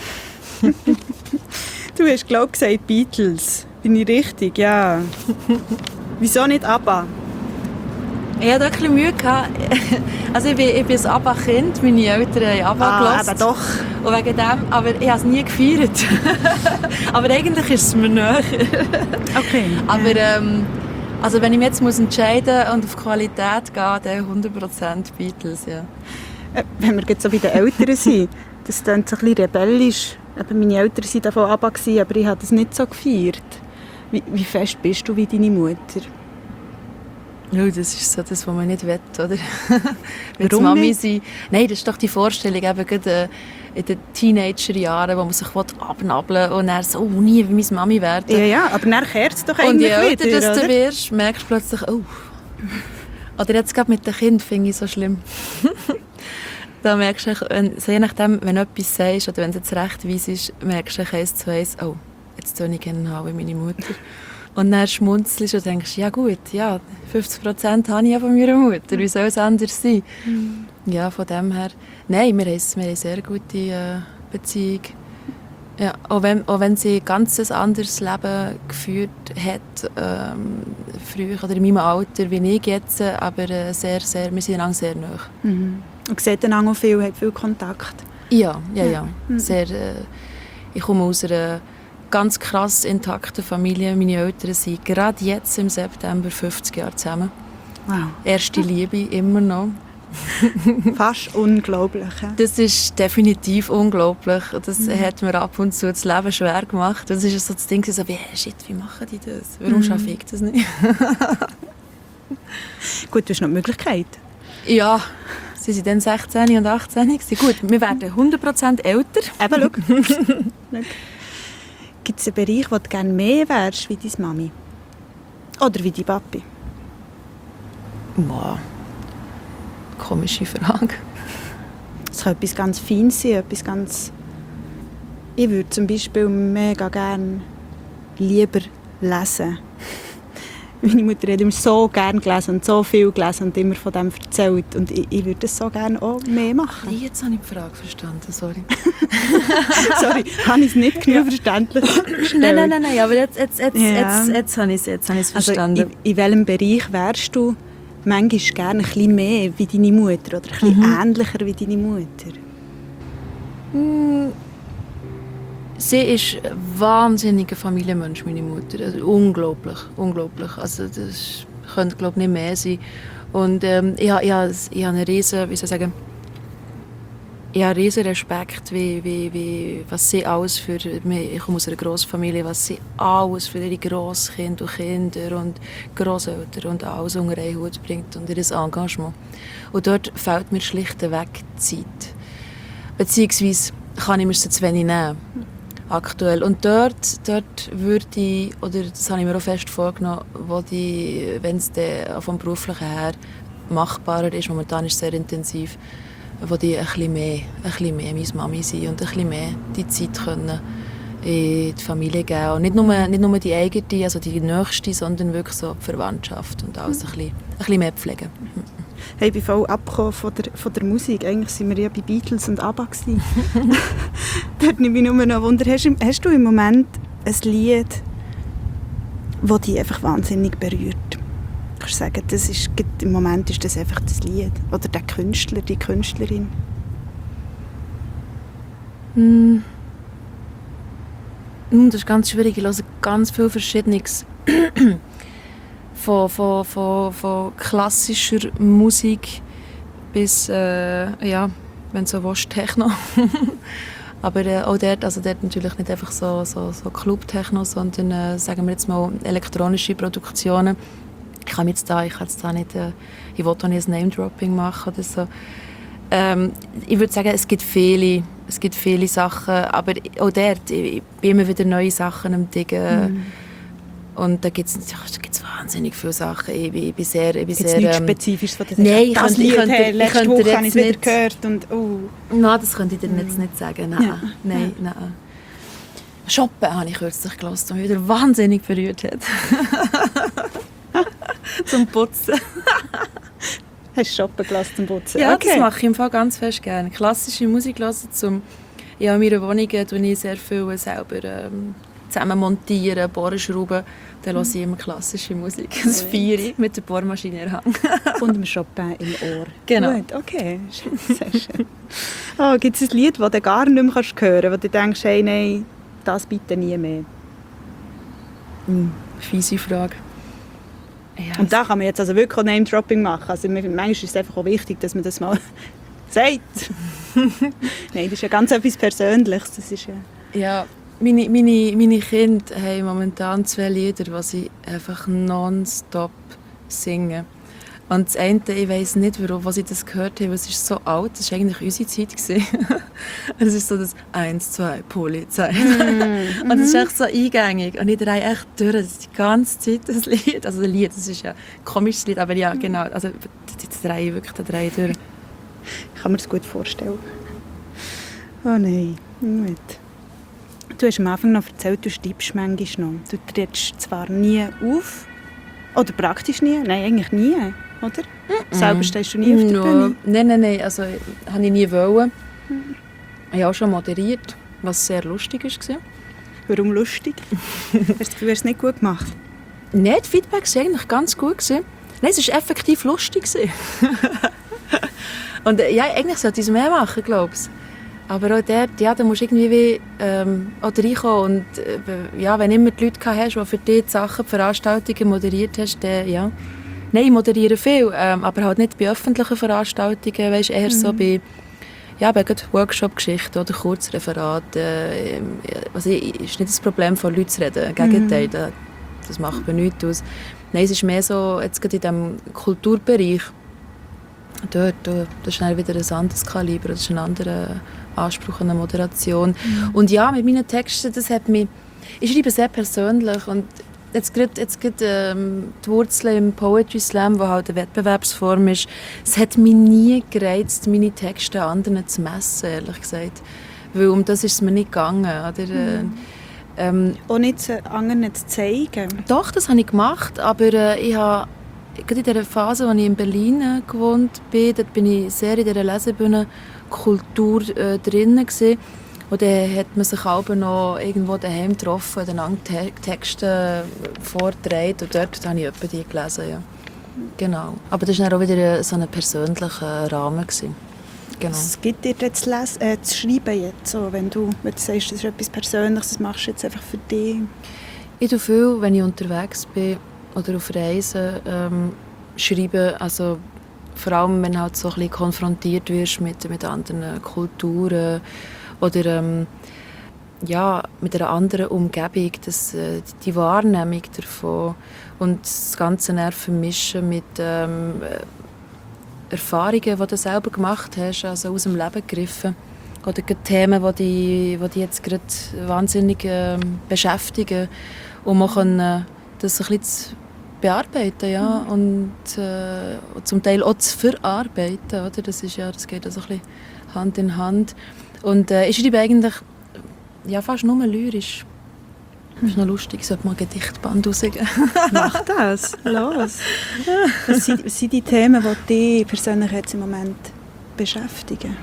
Du hast, glaube ich, gesagt Beatles. Bin ich richtig? Ja. Wieso nicht ABBA? Ich hatte ein bisschen Mühe. Also ich bin, ich bin ein ABBA-Kind. Meine Eltern haben ABBA ah, gehört. Aber doch. Und wegen dem, aber ich habe es nie gefeiert. Aber eigentlich ist es mir näher. Okay. Aber ähm, also wenn ich mich jetzt muss entscheiden und auf Qualität gehe, dann hundert Prozent Beatles, ja. Äh, wenn wir jetzt so bei den Eltern sind, das klingt so ein bisschen rebellisch. Eben meine Eltern waren davon ABBA, aber ich habe das nicht so gefeiert. Wie, wie fest bist du wie deine Mutter? Ja, das ist so das, was man nicht will, oder? Warum Mami nicht? Sein. Nein, das ist doch die Vorstellung, eben gerade in den Teenagerjahren, wo man sich abnabeln will und dann so, oh, nie wie meine Mami werden. Ja, ja, aber dann kehrt es doch und eigentlich je älter wieder, du wirst, merkst du plötzlich, oh. Oder jetzt gerade mit dem Kind finde ich so schlimm. Da merkst du, wenn, so je nachdem, wenn du etwas sagst oder wenn du jetzt recht weiss ist, merkst du eins zu eins, oh, jetzt tue ich genau wie meine Mutter. Und dann schmunzelst und denkst, ja gut, ja, fünfzig Prozent habe ich ja von meiner Mutter, wie soll es anders sein? Mhm. Ja, von dem her, nein, wir haben, wir haben eine sehr gute äh, Beziehung. Ja, auch, wenn, auch wenn sie ein ganz anderes Leben geführt hat, ähm, früher oder in meinem Alter wie ich jetzt, aber äh, sehr, sehr, wir sind einander sehr nahe. Mhm. Und sieht einander auch viel, hat viel Kontakt? Ja, ja, ja. Mhm. Sehr, äh, ich komme aus einer ganz krass intakten Familie. Meine Eltern sind gerade jetzt im September fünfzig Jahre zusammen. Wow. Erste Liebe, immer noch. Fast unglaublich. Ja? Das ist definitiv unglaublich. Das mhm. hat mir ab und zu das Leben schwer gemacht. Das ist so das Ding, so wie, hey, shit, wie machen die das? Warum mhm. schaffe ich das nicht? Gut, du hast noch die Möglichkeit. Ja, sie waren dann sechzehn und achtzehn. Gut, wir werden hundert Prozent älter. Eben, schau. Gibt es einen Bereich, wo du gerne mehr wärst wie deine Mami? Oder wie dein Papi? Wow. Komische Frage. Es kann etwas ganz Feines sein, etwas ganz... Ich würde zum Beispiel mega gerne lieber lesen. Meine Mutter hat immer so gerne gelesen und so viel gelesen und immer von dem erzählt. Und ich, ich würde das so gerne auch mehr machen. Nee, jetzt habe ich die Frage verstanden, sorry. Sorry, habe ich es nicht genug verständlich gestellt? Nein, nein, nein, nein, aber jetzt, jetzt, jetzt, ja. jetzt, jetzt habe ich es jetzt habe ich es verstanden. Also in, in welchem Bereich wärst du manchmal gerne ein bisschen mehr wie deine Mutter oder ein bisschen mhm. ähnlicher wie deine Mutter? Mm. Sie ist ein wahnsinniger Familienmensch, meine Mutter. Also unglaublich, unglaublich. Also das könnte, glaube ich, nicht mehr sein. Und ähm, ich, ich, ich habe einen riesen, wie soll ich sagen, ich habe riesen Respekt, wie, wie, wie, was sie alles für, ich komme aus einer Grossfamilie, was sie alles für ihre Grosskinder und Kinder und Grosseltern und alles unter einen Hut bringt und ihr Engagement. Und dort fehlt mir schlichtweg die Zeit. Beziehungsweise kann ich mir sie zu wenig nehmen. Aktuell. Und dort, dort würde ich, oder das habe ich mir auch fest vorgenommen, wo die, wenn es vom Beruflichen her machbarer ist, momentan ist es sehr intensiv, wo die ein bisschen mehr, ein bisschen mehr meine Mami sind und ein bisschen mehr die Zeit können in die Familie geben. Und nicht nur, nicht nur die eigene, also die nächste, sondern wirklich so die Verwandtschaft und alles ein bisschen, ein bisschen mehr pflegen. Hey, ich bin voll abgekommen von der, von der Musik. Eigentlich waren wir ja bei Beatles und ABBA. Dort nimmt mich nur noch Wunder. Hast, hast du im Moment ein Lied, das dich einfach wahnsinnig berührt? Kannst du sagen, das ist, im Moment ist das einfach das Lied? Oder der Künstler, die Künstlerin? Mm. Das ist ganz schwierig. Ich höre ganz viel Verschiedenes. Von, von, von, von klassischer Musik bis, äh, ja, wenn du so willst, Techno. Aber äh, auch dort, also dort natürlich nicht einfach so, so, so Club-Techno, sondern äh, sagen wir jetzt mal elektronische Produktionen. Ich kann jetzt da, ich kann jetzt da nicht, äh, ich will auch nicht ein Name-Dropping machen oder so. Ähm, ich würde sagen, es gibt viele, es gibt viele Sachen, aber auch dort, ich, ich bin immer wieder neue Sachen am Diggen. Mm. Und da gibt es wahnsinnig viele Sachen. Ich, ich bin sehr, ich bin Gibt's sehr nichts ähm, Spezifisches von Nein, ich das könnte, Lied, ich könnte, hey, ich letzte könnte Woche habe ich jetzt es wieder nicht gehört und oh. Nein, das könnte ich dir jetzt nicht sagen. Nein, Ja. nein, nein. Chopin habe ich kürzlich gehört, was mich wieder wahnsinnig berührt hat. Zum Putzen. Hast du Chopin gelassen zum Putzen? Ja, okay. das mache ich im Fall ganz fest gerne. Klassische Musik hören zum... Ja, in meiner Wohnung tue ich sehr viel selber ähm, zusammen montieren, bohren, schrauben. Dann höre ich immer klassische Musik. Das feiere ich mit der Bohrmaschine in der Hand. Und dem Chopin im Ohr. Genau. Gut, okay. Sehr schön. Oh, gibt es ein Lied, das du gar nicht mehr hören kannst, wo du denkst, hey, nein, das bitte nie mehr? Hm, fiese Frage. Ja, und da kann man jetzt also wirklich auch Name-Dropping machen. Also manchmal ist es einfach auch wichtig, dass man das mal sagt. Nein, das ist ja ganz etwas Persönliches. Das ist ja... Ja, meine, meine, meine Kinder haben momentan zwei Lieder, die sie einfach nonstop singen. Und das eine, ich weiss nicht, warum, was ich das gehört habe, es ist so alt, das war eigentlich unsere Zeit. Es ist so das eins, zwei, Polizei. Mm, und es ist echt so eingängig. Und ich drehe echt durch, das ist die ganze Zeit das Lied. Also das Lied, das ist ja ein komisches Lied, aber ja, genau. Also das drehe ich wirklich, das drehe ich durch. Ich kann mir das gut vorstellen. Oh nein, nicht. Du hast am Anfang noch erzählt, du schreibst manchmal noch. Du trittst zwar nie auf, oder praktisch nie, nein, eigentlich nie, oder? Mm-mm. Selber stehst du nie auf der no. Bühne? Nein, nein, nein, also habe ich nie wollen. Mm. Ich habe auch schon moderiert, was sehr lustig war. Warum lustig? Hast du das Gefühl, du hast es nicht gut gemacht? Nein, das Feedback war eigentlich ganz gut. Nein, es war effektiv lustig. Und äh, ja, eigentlich sollte ich es mehr machen, glaube ich. Aber auch dort, ja, da musst du irgendwie ähm, auch reinkommen. Und äh, ja, wenn immer die Leute hast, die für dich die Sachen, die Veranstaltungen moderiert hast, dann, ja. Nein, ich moderiere viel, ähm, aber halt nicht bei öffentlichen Veranstaltungen, weißt, eher mhm. so bei, ja, bei Workshop-Geschichten oder Kurzreferaten. Äh, also, ist nicht das Problem, von Leuten zu reden. Im Gegenteil, mhm. das, das macht mir nichts aus. Nein, es ist mehr so, jetzt gerade in diesem Kulturbereich, dort, das ist dann wieder ein anderes Kaliber, das ist ein anderer Anspruch an eine Moderation. Mhm. Und ja, mit meinen Texten, das hat mich, ich schreibe sehr persönlich und jetzt gerade, jetzt gerade ähm, die Wurzeln im Poetry Slam, wo halt eine Wettbewerbsform ist, es hat mich nie gereizt, meine Texte anderen zu messen, ehrlich gesagt. Weil um das ist es mir nicht gegangen. Oder, mhm. ähm, Auch nicht zu anderen zu zeigen? Doch, das habe ich gemacht, aber äh, ich habe gerade in dieser Phase, als ich in Berlin äh, gewohnt bin, dort bin ich sehr in dieser Lesebühnenkultur äh, drin gewesen. Und dann hat man sich auch noch irgendwo daheim getroffen, dann Te- Texte vorgetragen und dort habe ich etwa die gelesen. Ja. Genau. Aber das war dann auch wieder so ein persönlicher Rahmen gewesen. Genau. Was gibt dir das Les- äh, zu schreiben jetzt, so, wenn, du, wenn du sagst, das ist etwas Persönliches, das machst du jetzt einfach für dich? Ich tue viel, wenn ich unterwegs bin oder auf Reisen ähm, schreiben, also vor allem, wenn du halt so ein bisschen konfrontiert wirst mit, mit anderen Kulturen oder ähm, ja, mit einer anderen Umgebung, das, äh, die Wahrnehmung davon und das Ganze vermischen mit ähm, Erfahrungen, die du selber gemacht hast, also aus dem Leben gegriffen. Oder Themen, die dich, die dich jetzt gerade wahnsinnig äh, beschäftigen und man kann äh, das ein bisschen bearbeiten, ja, mhm. und äh, zum Teil auch zu verarbeiten, oder? Das ist ja, das geht also ein bisschen Hand in Hand. Und äh, ich schreibe eigentlich ja, fast nur lyrisch. Das ist noch lustig, ich sollte mal ein Gedichtband rausgeben. Mach das, los. Was sind, was sind die Themen, die dich persönlich jetzt im Moment beschäftigen?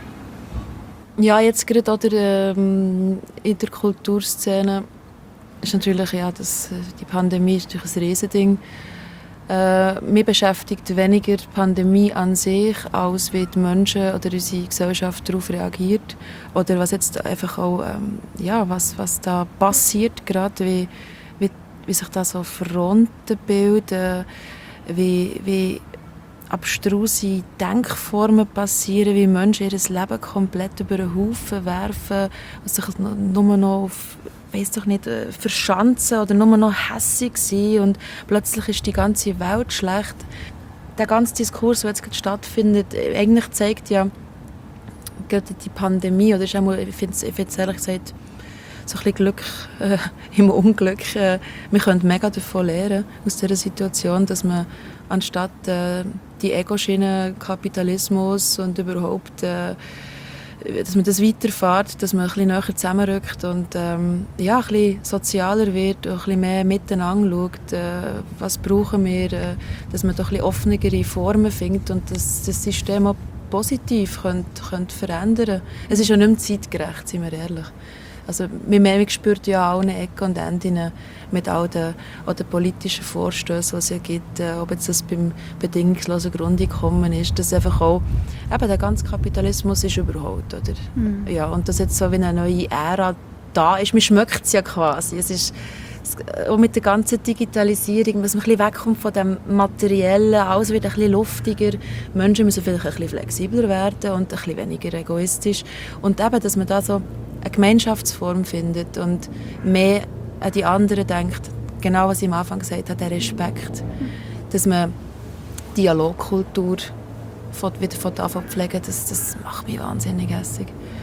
Ja, jetzt gerade oder, ähm, in der Kulturszene ist natürlich, ja, das, die Pandemie ist natürlich ein Riesending. Äh, mich beschäftigt weniger die Pandemie an sich, als wie die Menschen oder unsere Gesellschaft darauf reagiert. Oder was jetzt einfach auch, ähm, ja, was, was da passiert gerade, wie, wie, wie sich da so Fronten bilden, wie, wie abstruse Denkformen passieren, wie Menschen ihr Leben komplett über den Haufen werfen, sich nur noch auf, weiss doch nicht, verschanzen oder nur noch hässig sein und plötzlich ist die ganze Welt schlecht. Der ganze Diskurs, der jetzt gerade stattfindet, eigentlich zeigt ja gerade die Pandemie, oder ist auch mal, ich finde es ehrlich gesagt so ein bisschen Glück äh, im Unglück. Äh, wir können mega davon lernen, aus dieser Situation, dass man anstatt äh, die Ego-Schiene, Kapitalismus und überhaupt, äh, dass man das weiterfährt, dass man ein bisschen näher zusammenrückt und ähm, ja, ein bisschen sozialer wird, und ein bisschen mehr miteinander schaut, äh, was brauchen wir, äh, dass man doch ein bisschen offenere Formen findet und dass das System auch positiv könnte, könnte verändern. Es ist ja nicht mehr zeitgerecht, sind wir ehrlich. Also, wir spüren ja an allen Ecken und Enden mit all den, all den politischen Vorstößen, die es ja gibt, äh, ob jetzt das beim bedingungslosen Grundeinkommen ist, dass einfach auch eben der ganze Kapitalismus ist überholt, oder? Mhm. Ja, und dass jetzt so wie eine neue Ära da ist, man schmeckt es ja quasi. Es ist auch mit der ganzen Digitalisierung, dass man ein bisschen wegkommt von dem Materiellen, alles wird ein bisschen luftiger, Menschen müssen vielleicht ein bisschen flexibler werden und ein bisschen weniger egoistisch und eben, dass man da so eine Gemeinschaftsform findet und mehr an die anderen denkt, genau was ich am Anfang gesagt habe, der Respekt, dass man Dialogkultur von, wieder von Anfang pflegen, das, das macht mich wahnsinnig hässig.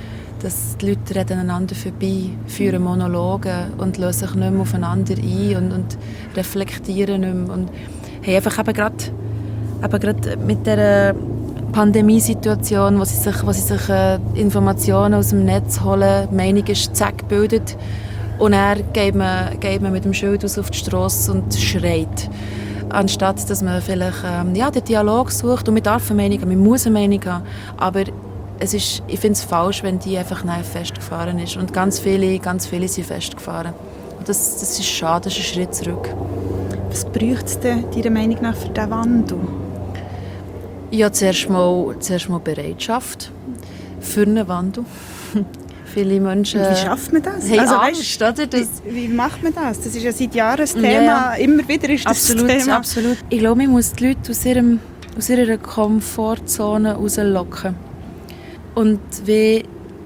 Dass die Leute reden einander vorbei, führen Monologe und lösen sich nicht mehr aufeinander ein und, und reflektieren nicht mehr. Und hey, einfach eben gerade, eben gerade mit dieser Pandemiesituation, wo sie sich, wo sie sich äh, Informationen aus dem Netz holen, die Meinung ist zack gebildet und dann geht man, geht man mit dem Schild aus auf die Strasse und schreit. Anstatt dass man vielleicht ähm, ja, den Dialog sucht und man darf eine Meinung haben, man muss eine Meinung haben, aber es ist, ich finde es falsch, wenn die einfach festgefahren ist. Und ganz viele, ganz viele sind festgefahren. Und das, das ist schade, das ist ein Schritt zurück. Was braucht es denn deiner Meinung nach für diesen Wandel? Ja, zuerst mal, zuerst mal Bereitschaft für einen Wandel. Viele Menschen wie schafft man das? Haben also, Angst, weißt, oder? Das, wie, wie macht man das? Das ist ja seit Jahren das Thema. Ja, ja. Immer wieder ist das absolut, das Thema. Absolut. Ich glaube, man muss die Leute aus, ihrem, aus ihrer Komfortzone rauslocken. Und wie,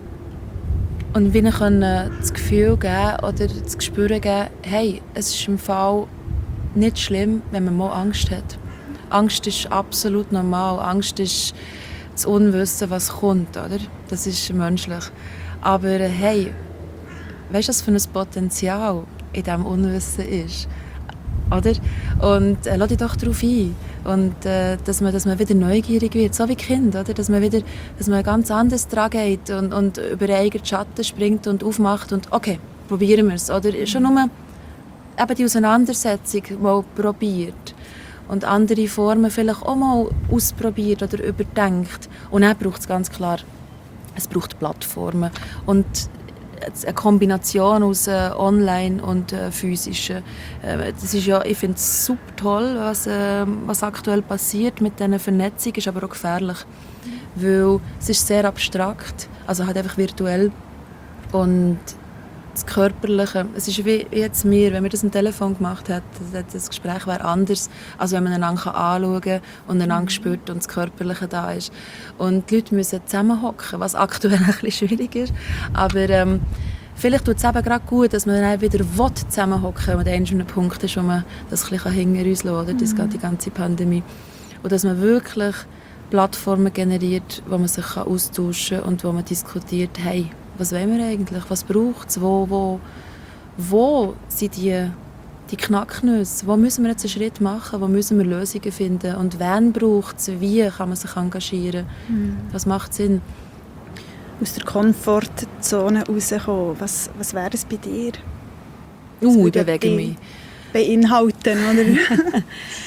und wie ihnen das Gefühl geben oder das Gespür geben, hey, es ist im Fall nicht schlimm, wenn man mal Angst hat. Angst ist absolut normal. Angst ist das Unwissen, was kommt, oder? Das ist menschlich. Aber hey, weißt du, was für ein Potenzial in diesem Unwissen ist? Oder? Und äh, lass dich doch darauf ein. Und äh, dass, man, dass man wieder neugierig wird, so wie Kind, oder? Dass man wieder dass man ganz anders dran geht und, und über den eigenen Schatten springt und aufmacht und okay, probieren wir es. Oder schon nur eben die Auseinandersetzung mal probiert und andere Formen vielleicht auch mal ausprobiert oder überdenkt. Und dann braucht es ganz klar, es braucht Plattformen und eine Kombination aus äh, online und äh, physischen. Äh, das ist ja, ich finde es super toll, was, äh, was aktuell passiert mit dieser Vernetzung, ist aber auch gefährlich, weil es ist sehr abstrakt, also halt einfach virtuell und das Körperliche, es ist wie jetzt mir, wenn wir das am Telefon gemacht hätten, das Gespräch wäre anders, als wenn man einander anschauen kann und einander spürt und das Körperliche da ist. Und die Leute müssen zusammenhocken, was aktuell ein bisschen schwierig ist. Aber ähm, vielleicht tut es eben gerade gut, dass man dann wieder zusammenhocken will, und dann ist ein Punkt ist, wo man das ein bisschen hinter uns lassen kann, das die ganze Pandemie. Und dass man wirklich Plattformen generiert, wo man sich austauschen kann und wo man diskutiert, hey, was wollen wir eigentlich? Was braucht es? Wo, wo, wo sind die, die Knacknüsse? Wo müssen wir jetzt einen Schritt machen? Wo müssen wir Lösungen finden? Und wen braucht es? Wie kann man sich engagieren? Mhm. Was macht Sinn? Aus der Komfortzone rauskommen. Was, was wäre es bei dir? Uh, ich bewege mich. Beinhalten, oder?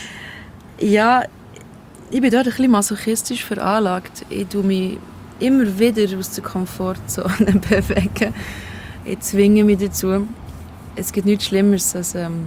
Ja, ich bin dort ein bisschen masochistisch veranlagt. Ich tue mich immer wieder aus der Komfortzone bewegen. Ich zwinge mich dazu. Es gibt nichts Schlimmeres, als ähm,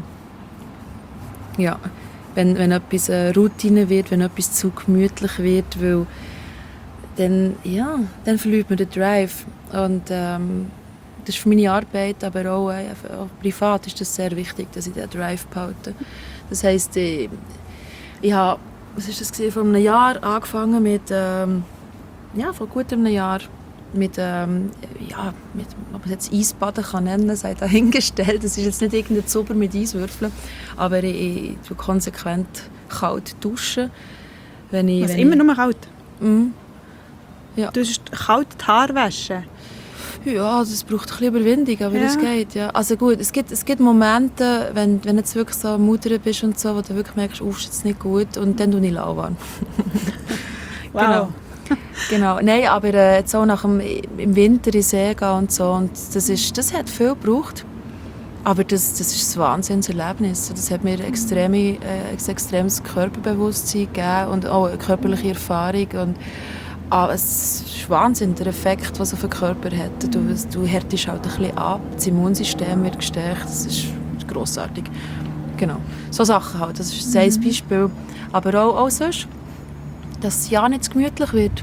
ja, wenn, wenn etwas eine Routine wird, wenn etwas zu gemütlich wird, weil dann, ja, dann verliert man den Drive. Und ähm, das ist für meine Arbeit, aber auch, äh, auch privat ist das sehr wichtig, dass ich den Drive behalte. Das heisst, ich, ich habe was war das gewesen? Vor einem Jahr angefangen mit, ähm, ja, vor gut einem Jahr mit, ähm, ja, mit, ob man es jetzt Eisbaden kann nennen, sei dahingestellt. Das ist jetzt nicht irgendein Zuber mit Eiswürfeln, aber ich, ich tue konsequent kalt duschen. Wenn ich, Was, wenn immer ich, nur kalt? Mm, ja. Du hast kalt die Haare waschen? Ja, das braucht ein bisschen Überwindung, aber Ja. es geht, ja. Also gut, es gibt, es gibt Momente, wenn, wenn du jetzt wirklich so mutter bist und so, wo du wirklich merkst, oh, ist jetzt nicht gut, und dann tue ich lauwarm. Wow. Genau. Genau. Nein, aber äh, jetzt auch nach dem, im Winter in den See gehen und so, und das, ist, das hat viel gebraucht. Aber das, das ist ein Wahnsinnserlebnis. Das hat mir extreme, äh, ein extremes Körperbewusstsein gegeben und auch eine körperliche Erfahrung. Und, ah, es ist Wahnsinn, der Effekt, was es auf den Körper hat. Du, du härtest halt ein bisschen ab, das Immunsystem wird gestärkt. Das ist grossartig. Genau. So Sachen halt. Das ist ein Mhm. Beispiel. Aber auch, auch sonst, dass es ja nicht zu gemütlich wird.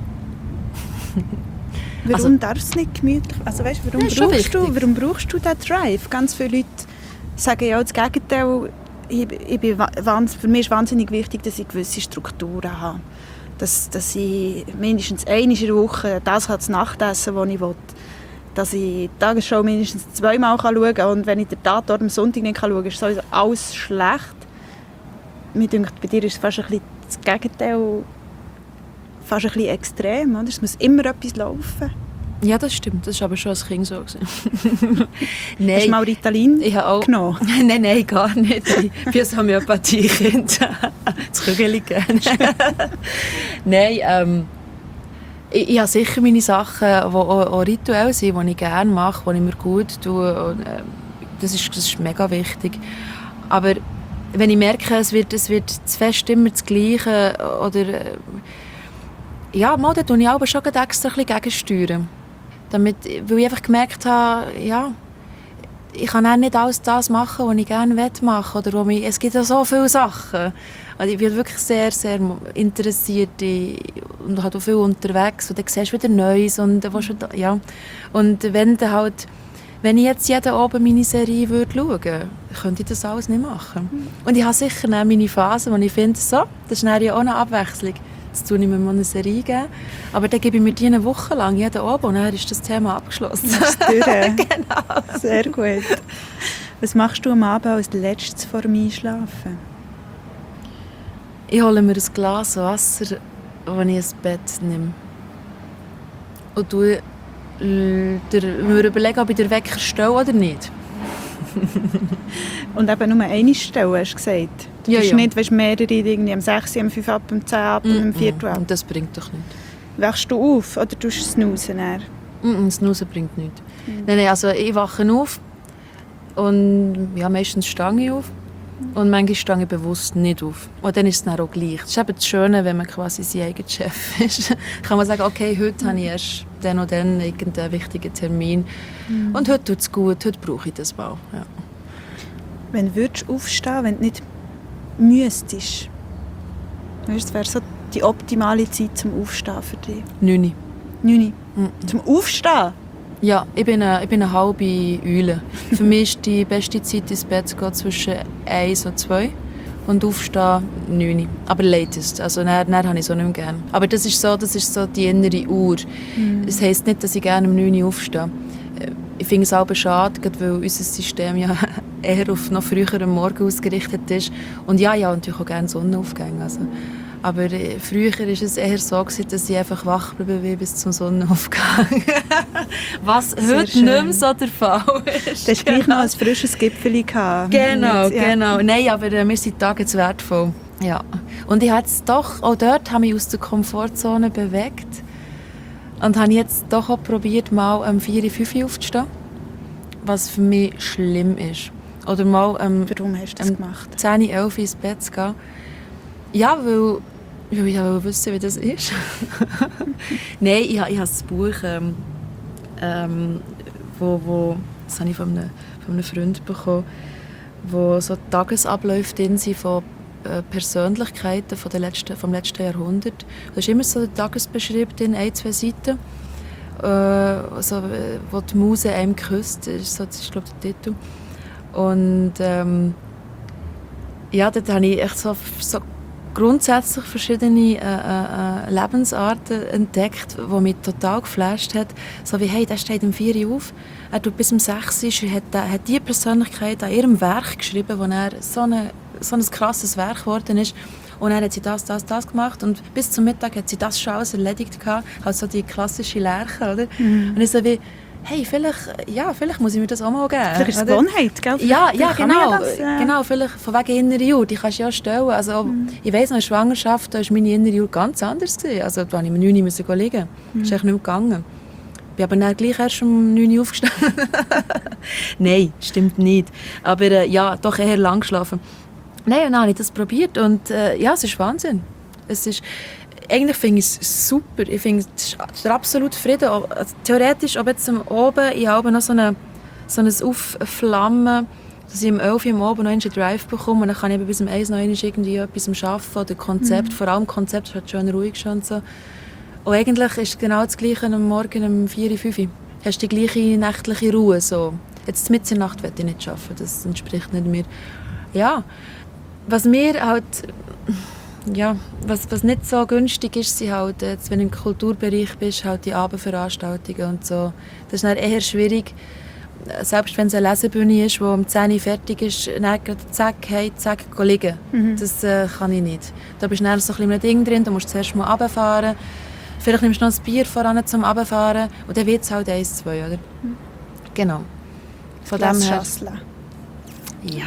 Warum Also- darf es nicht gemütlich? Also weißt, warum, Ja, ist schon brauchst du, wichtig. warum brauchst du diesen Drive? Ganz viele Leute sagen ja das Gegenteil. Ich, ich bin, wa- wahns- für mich ist wahnsinnig wichtig, dass ich gewisse Strukturen habe. Dass, dass ich mindestens einmal in der Woche das habe, das Nachtessen, das ich will. Dass ich die Tagesschau mindestens zweimal schauen kann. Und wenn ich den Tatort am Sonntag nicht schauen kann, ist sowieso alles schlecht. Mir denkt, bei dir ist es fast ein bisschen das Gegenteil. Fast ein bisschen extrem, oder? Es muss immer etwas laufen. Ja, das stimmt. Das war aber schon als Kind so. gewesen. Hast du Nein, mal Ritalin ich habe auch... genommen? nein, nein, gar nicht. Ich bin ein Homöopathie-Kind. Das Kügeli gerne. Nein, ähm, ich, ich habe sicher meine Sachen, die auch, auch rituell sind, die ich gerne mache, die ich mir gut tue. Und, ähm, das, ist, das ist mega wichtig. Aber wenn ich merke, es wird, es wird zu fest immer das Gleiche, oder... Äh, ja, mal, da tue ich aber schon extra ein bisschen gegensteuern. Damit, weil ich einfach gemerkt habe, ja, ich kann auch nicht alles das machen, was ich gerne machen will. Oder wo mich, es gibt ja so viele Sachen. Also ich bin wirklich sehr, sehr interessiert in, und halt auch viel unterwegs. Und dann siehst du wieder Neues. Und, ja. und wenn, dann halt, wenn ich jetzt jeden Abend meine Serie würde schauen würde, könnte ich das alles nicht machen. Und ich habe sicher auch meine Phasen, wo ich finde, so, das ist dann ja auch eine Abwechslung. Jetzt tue ich mir mal eine Serie geben. Aber dann gebe ich mir die eine Woche lang jeden Abend und dann ist das Thema abgeschlossen. Das ist durch. Genau. Sehr gut. Was machst du am Abend als letztes vor dem Einschlafen? Ich hole mir ein Glas Wasser, wenn ich ins Bett nehme. Und tue, äh, der, mir überlegen, ob ich den Wecker stelle oder nicht. Und eben nur eine Stelle, hast du gesagt? Du Ja, bist ja. nicht, weißt, mehrere, irgendwie am sechs, am fünf, ab, am zehn, ab, und am vier ab. Und das bringt doch nichts. Wachst du auf oder tust du snoozen? dann? Mm, das Snoozen bringt nichts. Nein, nein, also ich wache auf und ja, meistens stehe ich auf. Und manchmal stehe ich bewusst nicht auf. Und dann ist es dann auch gleich. Das ist eben das Schöne, wenn man quasi sein eigener Chef ist. Kann man sagen, okay, heute habe ich erst dann und dann irgendeinen wichtigen Termin. Mhm. Und heute tut es gut, heute brauche ich das mal. Ja. Wenn würdest du aufstehen, wenn du nicht müsstest? Weißt, das wäre so die optimale Zeit zum Aufstehen für dich. neun. neun. Mhm. Zum Aufstehen? Ja, ich bin eine, ich bin eine halbe Eule. Für mich ist die beste Zeit ins Bett zu gehen zwischen eins und zwei und aufstehen neun. Aber latest. Also dann, dann habe ich so nicht mehr gerne. Aber das ist so, das ist so die innere Uhr. Mhm. Das heisst nicht, dass ich gerne um neun Uhr aufstehe. Ich finde es aber schade, gerade weil unser System ja eher auf noch früher am Morgen ausgerichtet ist. Und ja, ja, natürlich auch gerne Sonnenaufgänge. Also. Aber äh, früher war es eher so, gewesen, dass ich einfach wach geblieben bin bis zum Sonnenaufgang. Was Sehr heute schön. nicht mehr so der Fall ist. Du hast gleich noch ein frisches Gipfeli gehabt. Genau, Ja. genau. Nein, aber äh, wir sind Tage zu wertvoll. Ja. Und ich habe jetzt doch, auch dort habe ich aus der Komfortzone bewegt. Und habe jetzt doch auch probiert, mal um vier, fünf Uhr aufzustehen. Was für mich schlimm ist. Oder mal um Warum hast du das Ähm, gemacht? zehn, elf ins Bett zu gehen. Ja, weil, weil ich ja wissen, wie das ist. Nein, ich, ich habe das Buch, ähm, ähm, wo, wo, das habe ich von einem, von einem Freund bekommen, wo so Tagesabläufe drin sind von äh, Persönlichkeiten von der letzten, vom letzten Jahrhundert. Da ist immer so ein Tagesbeschrieb drin, ein, zwei Seiten, äh, also, äh, wo die Muse einem küsst, das ist, so, das ist glaube ich, der Titel. Und ähm, ja, dort habe ich echt so, so grundsätzlich verschiedene äh, äh, Lebensarten entdeckt, die mich total geflasht hat. So wie, hey, der steht um vier Uhr auf, er tut bis um sechs Uhr, er hat, er hat die Persönlichkeit an ihrem Werk geschrieben, wo er so, eine, so ein krasses Werk geworden ist. Und dann hat sie das, das, das gemacht und bis zum Mittag hat sie das schon alles erledigt gehabt. Also die klassische Lerche, oder? Mhm. Und ich so wie, hey, vielleicht, ja, vielleicht muss ich mir das auch mal geben. Vielleicht ist es Gewohnheit, gell? Ja, ja, genau. Das, äh... genau. Vielleicht von wegen innere Uhr, die kannst du ja stellen. Also, mhm. Ich weiss noch, in der Schwangerschaft, da war meine innere Uhr ganz anders gewesen. Also da musste ich um neun Uhr liegen. Mhm. Das ist echt nicht mehr gegangen. Ich bin aber dann gleich erst um neun Uhr aufgestanden. Nein, stimmt nicht. Aber äh, ja, doch eher lang geschlafen. Nein, und dann habe ich das probiert und äh, ja, es ist Wahnsinn. Es ist, eigentlich finde ich es super. Ich finde es ist absolut Frieden. Also, theoretisch, ob jetzt oben, ich habe noch so, eine, so ein Aufflammen, dass ich um elf Uhr am Abend noch einen Drive bekomme und dann kann ich bis um eins noch irgendwie etwas arbeiten oder Konzept, mhm. vor allem Konzept ist halt schön ruhig schon und so. Und eigentlich ist genau das Gleiche am Morgen um vier Uhr, fünf Uhr. Hast du die gleiche nächtliche Ruhe. So. Jetzt mitten in der Nacht will ich nicht arbeiten, das entspricht nicht mir. Ja. Was mir halt, ja, was, was nicht so günstig ist, sind halt, jetzt, wenn du im Kulturbereich bist, halt die Abendveranstaltungen und so. Das ist dann eher schwierig, selbst wenn es eine Lesebühne ist, die um zehn Uhr fertig ist, dann zack, hey, zack, liegen. Mhm. Das äh, kann ich nicht. Da bist du dann so ein bisschen Ding drin, da musst du zuerst mal runterfahren. Vielleicht nimmst du noch ein Bier voran zum Runterfahren und dann wird es halt eins, zwei, oder? Mhm. Genau. Von dem her... Ja.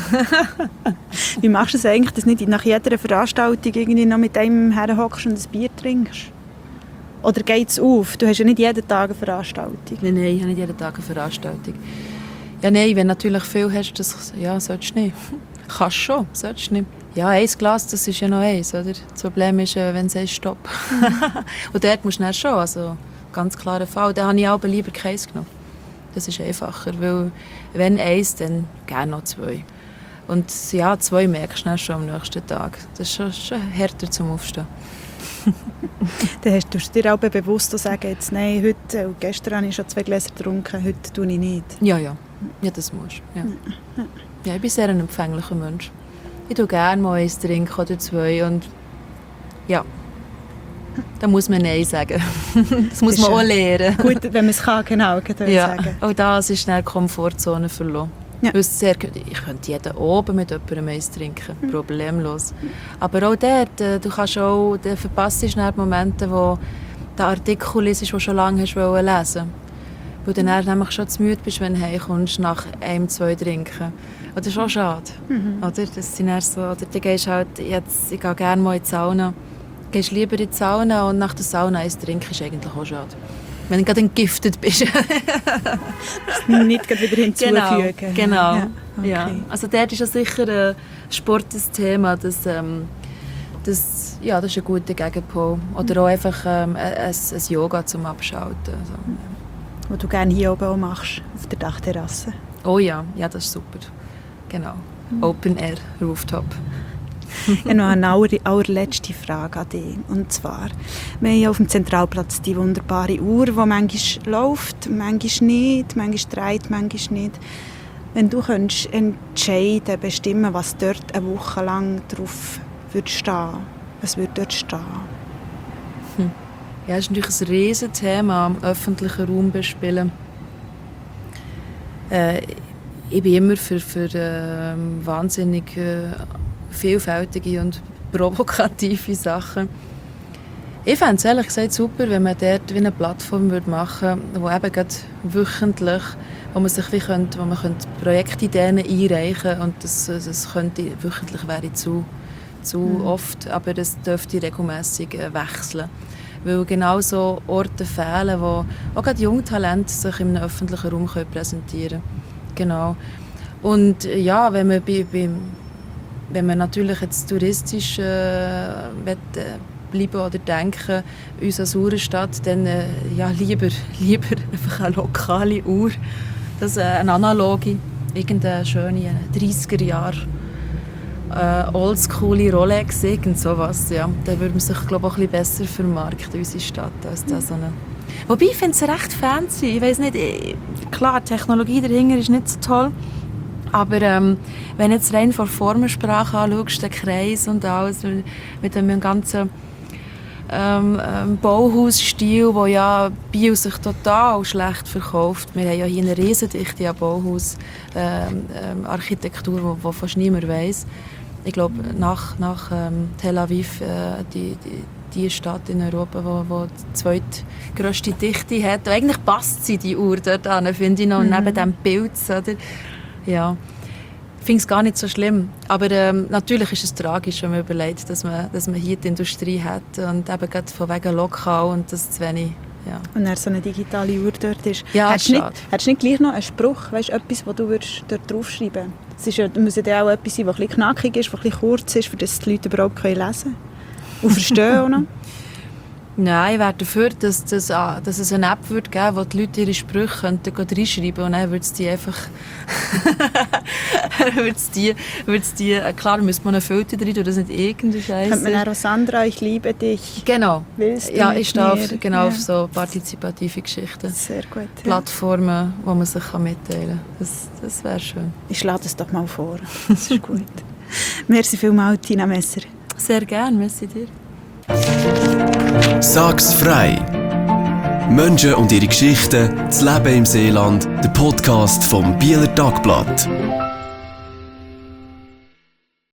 Wie machst du es eigentlich, dass du nicht nach jeder Veranstaltung irgendwie noch mit einem herhockst und ein Bier trinkst? Oder geht es auf? Du hast ja nicht jeden Tag eine Veranstaltung. Nein, nein, ich habe nicht jeden Tag eine Veranstaltung. Ja, nein, wenn du natürlich viel hast, das ja, solltest du nicht. Kannst schon, solltest du nicht. Ja, ein Glas, das ist ja noch eins, oder? Das Problem ist, wenn es heißt Stopp. Und dort musst du dann schon, also ganz klarer Fall. Da habe ich auch lieber keins genommen. Das ist einfacher, weil wenn eins, dann gerne noch zwei. Und ja, zwei merkst du schon am nächsten Tag. Das ist schon, schon härter zum Aufstehen. Dann hast du dir auch bewusst sagen, jetzt, nein, heute, gestern habe ich schon zwei Gläser getrunken, heute tue ich nicht. Ja, ja, ja das musst du. Ja. Ja, ich bin sehr ein empfänglicher Mensch. Ich tue gerne mal eins trinken oder zwei und ja. Da muss man Nein sagen. Das muss das man auch lernen. Gut, wenn man es kann, genau, kann ja. sagen. Auch das ist eine Komfortzone verloren. Ja. Sehr, ich könnte jeden oben mit jemandem eins trinken, mhm. problemlos. Aber auch dort, du kannst auch, du verpasst Momente, wo der Artikel ist, den du schon lange hast lesen wolltest. Weil du dann nämlich schon zu müde bist, wenn du heimkommst, nach einem, zwei trinken. Und das ist auch schade. Mhm. Oder? Das sind so, oder du gehst halt, jetzt, ich gehe gerne mal in die Sauna. Du gehst lieber in die Sauna und nach der Sauna eins trinken ist eigentlich auch schade. Wenn du gerade entgiftet bist. Nicht wieder hinzufügen. Genau, genau. Ja, okay. Ja. Also dort ist ja sicher äh, Sport das Thema. Das, ähm, das, ja, das ist ein guter Gegenpol. Oder auch einfach ähm, ein, ein Yoga zum Abschalten. Also, ja. Was du gerne hier oben auch machst, auf der Dachterrasse. Oh ja, ja, das ist super. Genau. Mhm. Open Air, Rooftop. Ich habe noch eine aller, allerletzte Frage an dich. Und zwar, wir haben ja auf dem Zentralplatz die wunderbare Uhr, die manchmal läuft, manchmal nicht, manchmal dreht, manchmal nicht. Wenn du könntest entscheiden, bestimmen, was dort eine Woche lang drauf würde stehen, was würde dort stehen? Hm. Ja, das ist natürlich ein Riesenthema, am öffentlichen Raum bespielen. Äh, ich bin immer für, für äh, wahnsinnig äh, vielfältige und provokative Sachen. Ich fände es ehrlich gesagt super, wenn man dort wie eine Plattform machen würde, wo eben gerade wöchentlich, wo man sich wie könnte, wo man könnte Projektideen einreichen könnte und das, das könnte wöchentlich wäre zu, zu mhm. oft, aber das dürfte regelmässig äh, wechseln. Weil genau so Orte fehlen, wo auch gerade junge Talente sich im öffentlichen Raum präsentieren können. Genau. Und ja, wenn man bei, bei Wenn man natürlich jetzt touristisch äh, will, äh, bleiben oder denken, uns als Uhrenstadt, dann äh, ja, lieber, lieber einfach eine lokale Uhr, das, äh, eine analoge, irgendeine schöne dreißiger Jahre äh, oldschoole Rolex, irgend sowas. Ja. Dann würde man sich, glaube ich, auch ein bisschen besser vermarkten, unsere Stadt, als das so eine. Wobei, ich finde es recht fancy. Ich weiss nicht, klar, die Technologie dahinter ist nicht so toll. Aber ähm, wenn du jetzt rein von Formensprache anschaust, den Kreis und alles, mit dem ganzen ähm, ähm, Bauhausstil, der ja Biel sich total schlecht verkauft. Wir haben ja hier eine Riesendichte an Bauhausarchitektur, die fast niemand weiss. Ich glaube, nach, nach ähm, Tel Aviv, äh, die, die, die Stadt in Europa, die die zweitgrösste Dichte hat. Und eigentlich passt sie, die Uhr dort an, finde ich noch, mhm. neben dem Pilz. Oder? Ja. Ich finde es gar nicht so schlimm. Aber ähm, natürlich ist es tragisch, wenn man überlegt, dass man, dass man hier die Industrie hat und eben gerade von wegen lokal und das zu wenig. Ja. Und dann so eine digitale Uhr dort ist. Ja, hättest du nicht, hättest nicht gleich noch einen Spruch, weißt, etwas, das du dort draufschreiben würdest? Es ja, muss ja auch etwas sein, das ein bisschen knackig ist, das ein bisschen kurz ist, damit die Leute überhaupt lesen können und verstehen auch noch. Nein, ich wäre dafür, dass, dass, dass es eine App wird geben, wo die Leute ihre Sprüche könnten reinschreiben könnten und dann würde es die einfach... wird's die, wird's die, klar, müsste man einen Filter drin tun, das ist nicht irgendeine Scheiße. Könnte man auch Sandra, ich liebe dich. Genau. Willst du ja, ich stehe auf, genau ja. auf so partizipative Geschichten. Sehr gut. Ja. Plattformen, wo man sich mitteilen kann. Das, das wäre schön. Ich schlage das doch mal vor. Das ist gut. Merci vielmals, Tina Messer. Sehr gerne, merci dir. Sag's frei! Menschen und ihre Geschichten, das Leben im Seeland, der Podcast vom Bieler Tagblatt.